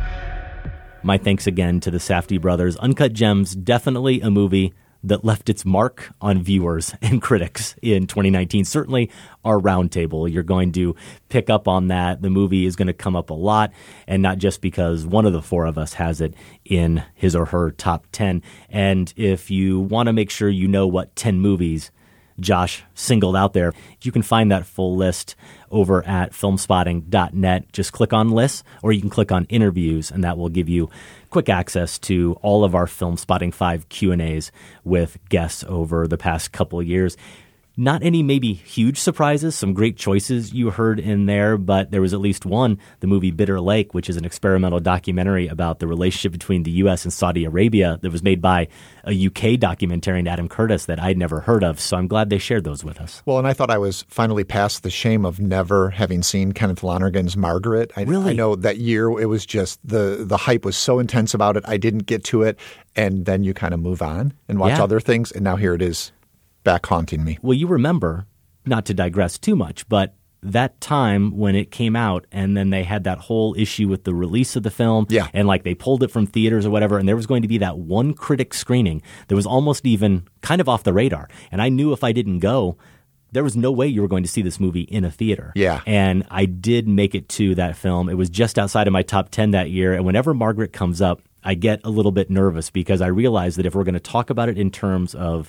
My thanks again to the Safdie brothers. Uncut Gems, definitely a movie that left its mark on viewers and critics in 2019. Certainly our roundtable, you're going to pick up on that. The movie is going to come up a lot, and not just because one of the four of us has it in his or her top 10. And if you want to make sure you know what 10 movies Josh singled out there, you can find that full list over at filmspotting.net. Just click on lists, or you can click on interviews, and that will give you quick access to all of our Film Spotting 5 Q&As with guests over the past couple of years. Not any maybe huge surprises, some great choices you heard in there, but there was at least one, the movie Bitter Lake, which is an experimental documentary about the relationship between the U.S. and Saudi Arabia that was made by a UK documentarian, Adam Curtis, that I'd never heard of. So I'm glad they shared those with us. Well, and I thought I was finally past the shame of never having seen Kenneth Lonergan's Margaret. Really? I know that year it was just the hype was so intense about it. I didn't get to it. And then you kind of move on and watch other things. And now here it is, back haunting me. Well, you remember, not to digress too much, but that time when it came out and then they had that whole issue with the release of the film and like they pulled it from theaters or whatever, and there was going to be that one critic screening that was almost even kind of off the radar. And I knew if I didn't go, there was no way you were going to see this movie in a theater. Yeah. And I did make it to that film. It was just outside of my top 10 that year. And whenever Margaret comes up, I get a little bit nervous because I realize that if we're going to talk about it in terms of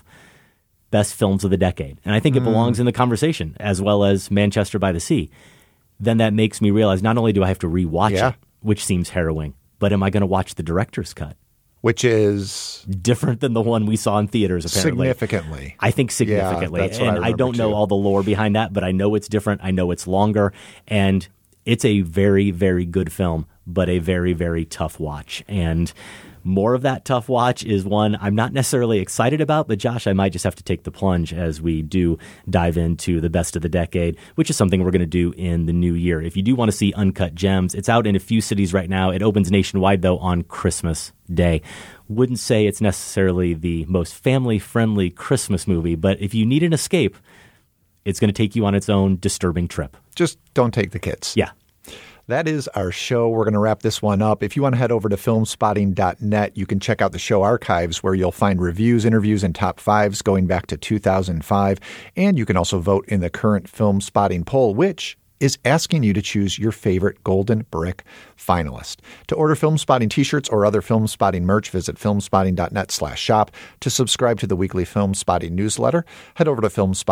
best films of the decade, and I think it belongs in the conversation as well as Manchester by the Sea, then that makes me realize not only do I have to rewatch it, which seems harrowing, but am I going to watch the director's cut? Which is different than the one we saw in theaters, apparently. Significantly. I think significantly. Yeah, that's what and I don't know all the lore behind that, but I know it's different. I know it's longer. And it's a very, very good film, but a very, very tough watch. And more of that tough watch is one I'm not necessarily excited about, but Josh, I might just have to take the plunge as we do dive into the best of the decade, which is something we're going to do in the new year. If you do want to see Uncut Gems, it's out in a few cities right now. It opens nationwide, though, on Christmas Day. Wouldn't say it's necessarily the most family-friendly Christmas movie, but if you need an escape, it's going to take you on its own disturbing trip. Just don't take the kids. Yeah. That is our show. We're going to wrap this one up. If you want to head over to filmspotting.net, you can check out the show archives where you'll find reviews, interviews, and top fives going back to 2005. And you can also vote in the current Film Spotting poll, which is asking you to choose your favorite Golden Brick finalist. To order Film Spotting t-shirts or other Film Spotting merch, visit filmspotting.net/shop. To subscribe to the weekly Film Spotting newsletter, head over to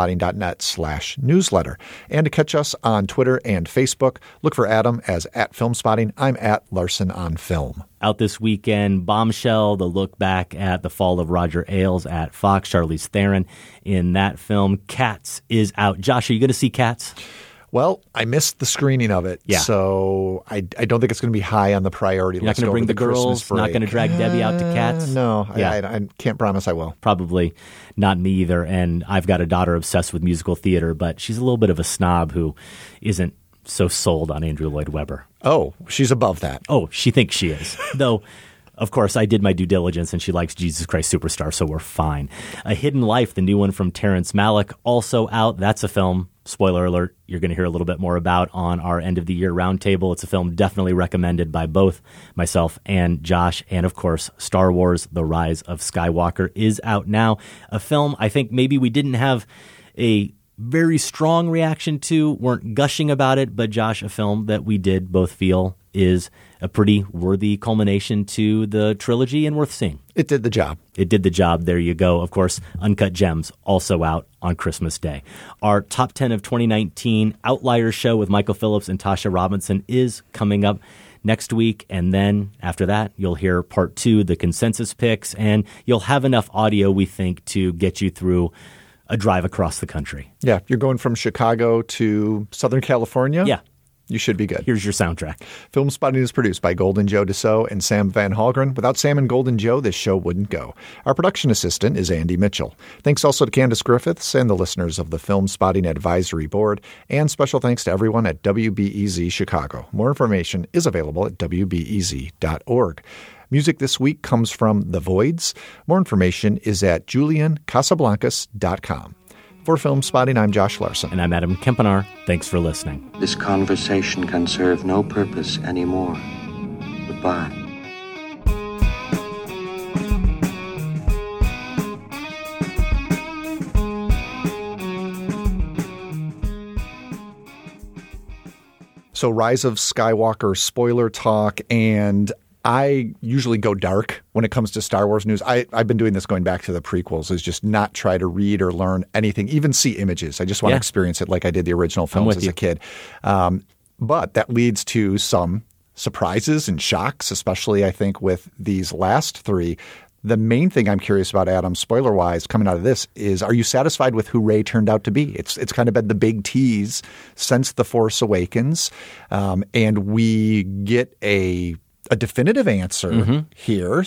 filmspotting.net/newsletter. And to catch us on Twitter and Facebook, look for Adam as @FilmSpotting. I'm @LarsonOnFilm. Out this weekend, Bombshell, the look back at the fall of Roger Ailes at Fox, Charlize Theron in that film. Cats is out. Josh, are you going to see Cats? Well, I missed the screening of it, so I don't think it's going to be high on the priority list. You're not going to bring the girls? Not going to drag Debbie out to Cats? No, I can't promise I will. Probably not me either. And I've got a daughter obsessed with musical theater, but she's a little bit of a snob who isn't so sold on Andrew Lloyd Webber. Oh, she's above that. Oh, she thinks she is. Though, of course, I did my due diligence, and she likes Jesus Christ Superstar, so we're fine. A Hidden Life, the new one from Terrence Malick, also out. That's a film, spoiler alert, you're going to hear a little bit more about on our end-of-the-year roundtable. It's a film definitely recommended by both myself and Josh. And, of course, Star Wars, The Rise of Skywalker is out now. A film I think maybe we didn't have a very strong reaction to, weren't gushing about it, but Josh, a film that we did both feel is a pretty worthy culmination to the trilogy and worth seeing. It did the job. It did the job. There you go. Of course, Uncut Gems, also out on Christmas Day. Our Top 10 of 2019 Outliers show with Michael Phillips and Tasha Robinson is coming up next week. And then after that, you'll hear part 2, the consensus picks, and you'll have enough audio, we think, to get you through a drive across the country. Yeah, you're going from Chicago to Southern California? Yeah. You should be good. Here's your soundtrack. Film Spotting is produced by Golden Joe Dassault and Sam Van Halgren. Without Sam and Golden Joe, this show wouldn't go. Our production assistant is Andy Mitchell. Thanks also to Candace Griffiths and the listeners of the Film Spotting Advisory Board. And special thanks to everyone at WBEZ Chicago. More information is available at WBEZ.org. Music this week comes from The Voids. More information is at JulianCasablancas.com. For Film Spotting, I'm Josh Larson. And I'm Adam Kempenaar. Thanks for listening. This conversation can serve no purpose anymore. Goodbye. So Rise of Skywalker spoiler talk, and I usually go dark when it comes to Star Wars news. I've been doing this going back to the prequels, is just not try to read or learn anything, even see images. I just want to experience it like I did the original films as a kid. But that leads to some surprises and shocks, especially I think with these last 3. The main thing I'm curious about, Adam, spoiler-wise, coming out of this is, are you satisfied with who Rey turned out to be? It's kind of been the big tease since The Force Awakens, and we get a definitive answer here.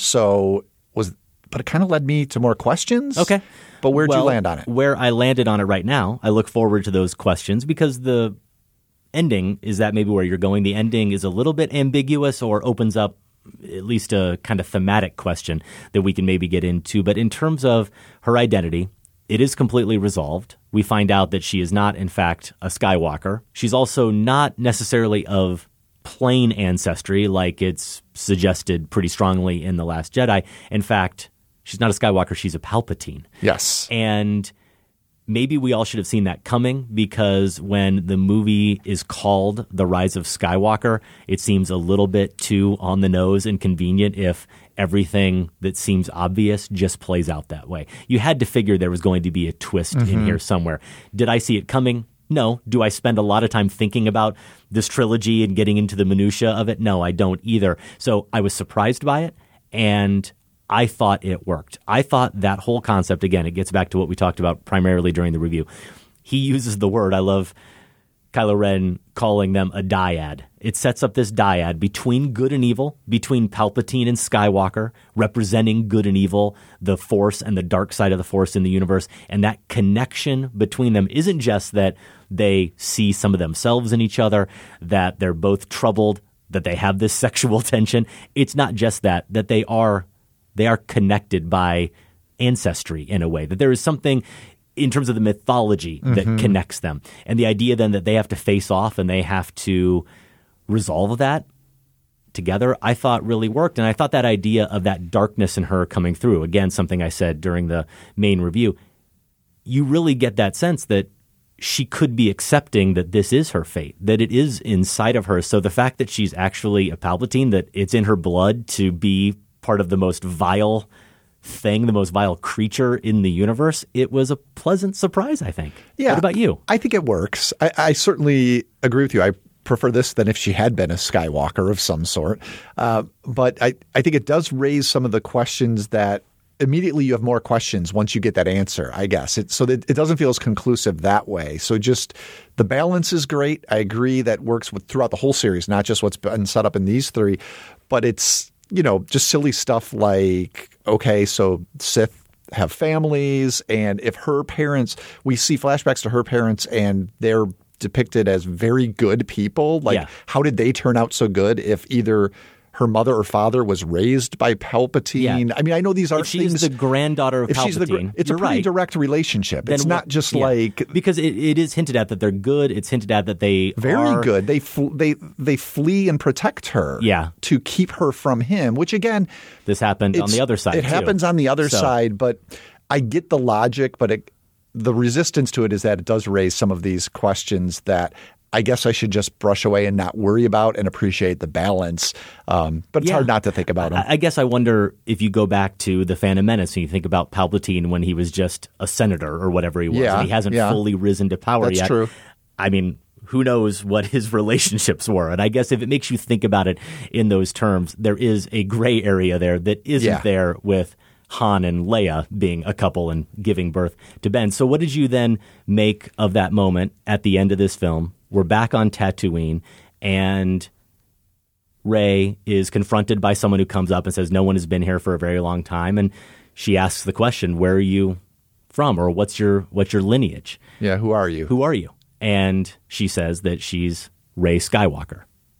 But it kind of led me to more questions. Okay. But where'd you land on it? Where I landed on it right now, I look forward to those questions because the ending is that maybe where you're going. The ending is a little bit ambiguous or opens up at least a kind of thematic question that we can maybe get into. But in terms of her identity, it is completely resolved. We find out that she is not, in fact, a Skywalker. She's also not necessarily of plain ancestry like it's suggested pretty strongly in The Last Jedi. In fact, she's not a Skywalker, she's a Palpatine. Yes. And maybe we all should have seen that coming because when the movie is called The Rise of Skywalker, it seems a little bit too on the nose and convenient if everything that seems obvious just plays out that way. You had to figure there was going to be a twist in here somewhere. Did I see it coming? No. Do I spend a lot of time thinking about this trilogy and getting into the minutia of it? No, I don't either. So I was surprised by it, and I thought it worked. I thought that whole concept, again, it gets back to what we talked about primarily during the review. He uses the word, I love Kylo Ren calling them a dyad. It sets up this dyad between good and evil, between Palpatine and Skywalker, representing good and evil, the Force and the dark side of the Force in the universe. And that connection between them isn't just that they see some of themselves in each other, that they're both troubled, that they have this sexual tension. It's not just that they are connected by ancestry in a way, that there is something in terms of the mythology that connects them. And the idea then that they have to face off and they have to resolve that together, I thought really worked. And I thought that idea of that darkness in her coming through, again, something I said during the main review, you really get that sense that she could be accepting that this is her fate, that it is inside of her. So the fact that she's actually a Palpatine, that it's in her blood to be part of the most vile thing, the most vile creature in the universe, it was a pleasant surprise, I think. Yeah. What about you? I think it works. I certainly agree with you. I prefer this than if she had been a Skywalker of some sort. But I think it does raise some of the questions that immediately you have more questions once you get that answer, I guess. It doesn't feel as conclusive that way. So just the balance is great. I agree that works throughout the whole series, not just what's been set up in these three. But it's, just silly stuff like, okay, so Sith have families, and if her parents, we see flashbacks to her parents and they're depicted as very good people. Like, how did they turn out so good if either her mother or father was raised by Palpatine? I mean, I know these aren't things. If she's the granddaughter of Palpatine, it's a pretty direct relationship. It's not just like because it is hinted at that they're good. It's hinted at that they very good. They flee and protect her. To keep her from him. Which again, this happened on the other side. It happens on the other side, but I get the logic, but the resistance to it is that it does raise some of these questions that I guess I should just brush away and not worry about and appreciate the balance. But it's hard not to think about them. I guess I wonder if you go back to The Phantom Menace and you think about Palpatine when he was just a senator or whatever he was. And he hasn't fully risen to power yet. That's true. I mean, who knows what his relationships were. And I guess if it makes you think about it in those terms, there is a gray area there that isn't there with Han and Leia being a couple and giving birth to Ben. So what did you then make of that moment at the end of this film? We're back on Tatooine, and Rey is confronted by someone who comes up and says, no one has been here for a very long time. And she asks the question, where are you from? Or what's your lineage? Yeah, who are you? Who are you? And she says that she's Rey Skywalker.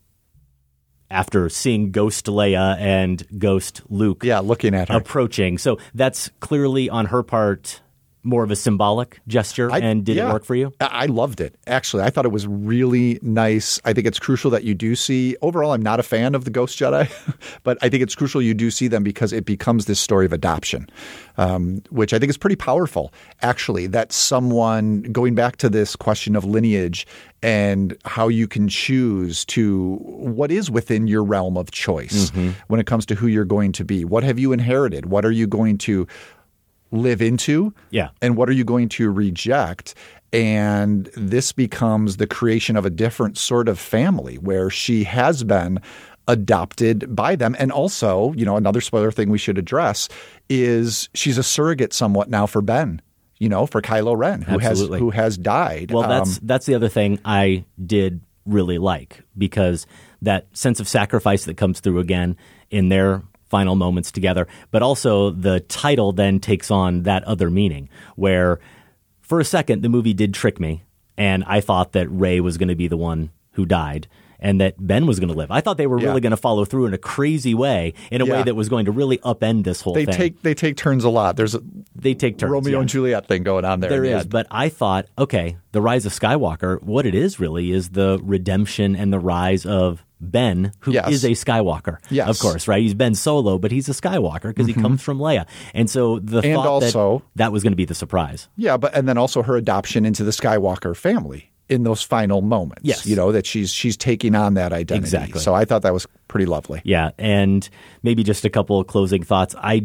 After seeing Ghost Leia and Ghost Luke looking at her approaching. So that's clearly on her part more of a symbolic gesture. And did it work for you? I loved it. Actually, I thought it was really nice. I think it's crucial that you do see. Overall, I'm not a fan of the Ghost Jedi, but I think it's crucial you do see them because it becomes this story of adoption, which I think is pretty powerful, actually, that someone going back to this question of lineage and how you can choose to what is within your realm of choice when it comes to who you're going to be. What have you inherited? What are you going to live into? And what are you going to reject? And this becomes the creation of a different sort of family where she has been adopted by them. And also, another spoiler thing we should address is she's a surrogate somewhat now for Ben, for Kylo Ren, who has died. Well, that's the other thing I did really like, because that sense of sacrifice that comes through again in their final moments together, but also the title then takes on that other meaning where for a second the movie did trick me and I thought that Rey was going to be the one who died and that Ben was going to live. I thought they were really going to follow through in a crazy way, in a way that was going to really upend this whole thing. They take turns a lot. They take turns. Romeo and Juliet thing going on there. There is, but I thought, okay, the Rise of Skywalker, what it is really is the redemption and the rise of Ben, who is a Skywalker. Of course, right? He's Ben Solo, but he's a Skywalker because he comes from Leia. And so the thought that was going to be the surprise. Yeah, and then also her adoption into the Skywalker family in those final moments. Yes. That she's taking on that identity. Exactly. So I thought that was pretty lovely. Yeah, and maybe just a couple of closing thoughts. I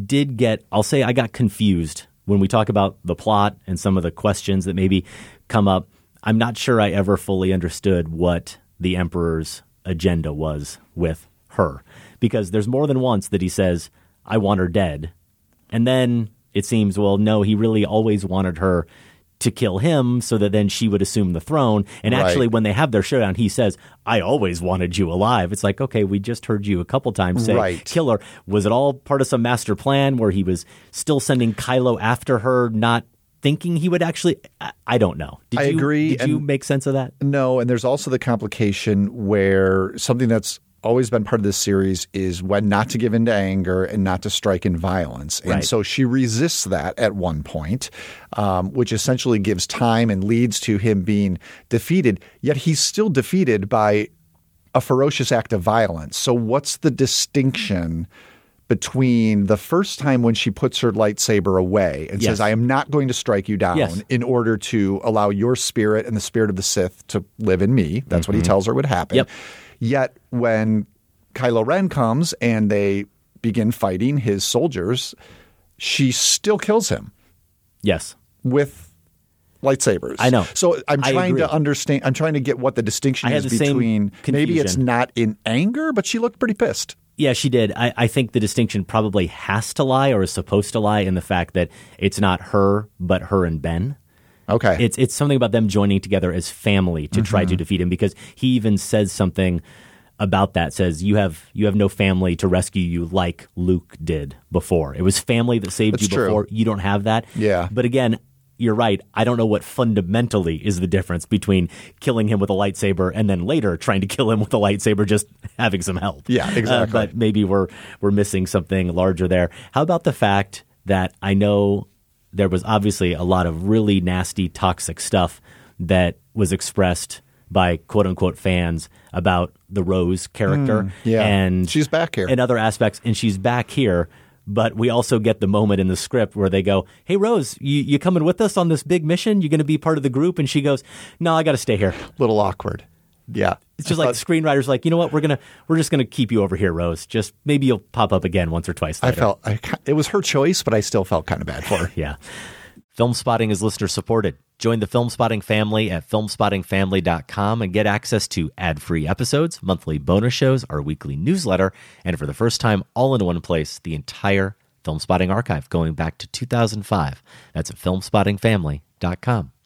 got confused when we talk about the plot and some of the questions that maybe come up. I'm not sure I ever fully understood what the Emperor's agenda was with her, because there's more than once that he says, I want her dead. And then it seems, well, no, he really always wanted her to kill him so that then she would assume the throne. And actually, when they have their showdown, he says, I always wanted you alive. It's like, okay, we just heard you a couple times say kill her. Was it all part of some master plan where he was still sending Kylo after her, not thinking he would actually? I don't know. I agree. Did you make sense of that? No, and there's also the complication where something that's always been part of this series is when not to give into anger and not to strike in violence. And so she resists that at one point, which essentially gives time and leads to him being defeated. Yet he's still defeated by a ferocious act of violence. So what's the distinction between the first time when she puts her lightsaber away and says, I am not going to strike you down in order to allow your spirit and the spirit of the Sith to live in me. That's what he tells her would happen. Yep. Yet when Kylo Ren comes and they begin fighting his soldiers, she still kills him. Yes. With lightsabers. I know. So I'm trying agree. to understand. I'm trying to get what the distinction is between maybe it's not in anger, but she looked pretty pissed. Yeah, she did. I think the distinction probably has to lie or is supposed to lie in the fact that it's not her, but her and Ben. Okay. It's something about them joining together as family to try to defeat him, because he even says something about that, says you have no family to rescue you like Luke did before. It was family that saved That's you before. true. You don't have that. Yeah. But again, you're right. I don't know what fundamentally is the difference between killing him with a lightsaber and then later trying to kill him with a lightsaber, just having some help. Yeah, exactly. But maybe we're missing something larger there. How about the fact that I know there was obviously a lot of really nasty, toxic stuff that was expressed by quote unquote fans about the Rose character. And she's back here. And other aspects, and she's back here. But we also get the moment in the script where they go, "Hey, Rose, you coming with us on this big mission? You going to be part of the group?" And she goes, "No, I got to stay here." Little awkward. Yeah. It's just like the screenwriter's like, you know what? We're just gonna keep you over here, Rose. Just maybe you'll pop up again once or twice later. It was her choice, but I still felt kind of bad for her. Yeah. Film Spotting is listener supported. Join the Film Spotting family at filmspottingfamily.com and get access to ad-free episodes, monthly bonus shows, our weekly newsletter, and for the first time, all in one place, the entire Film Spotting archive going back to 2005. That's at filmspottingfamily.com.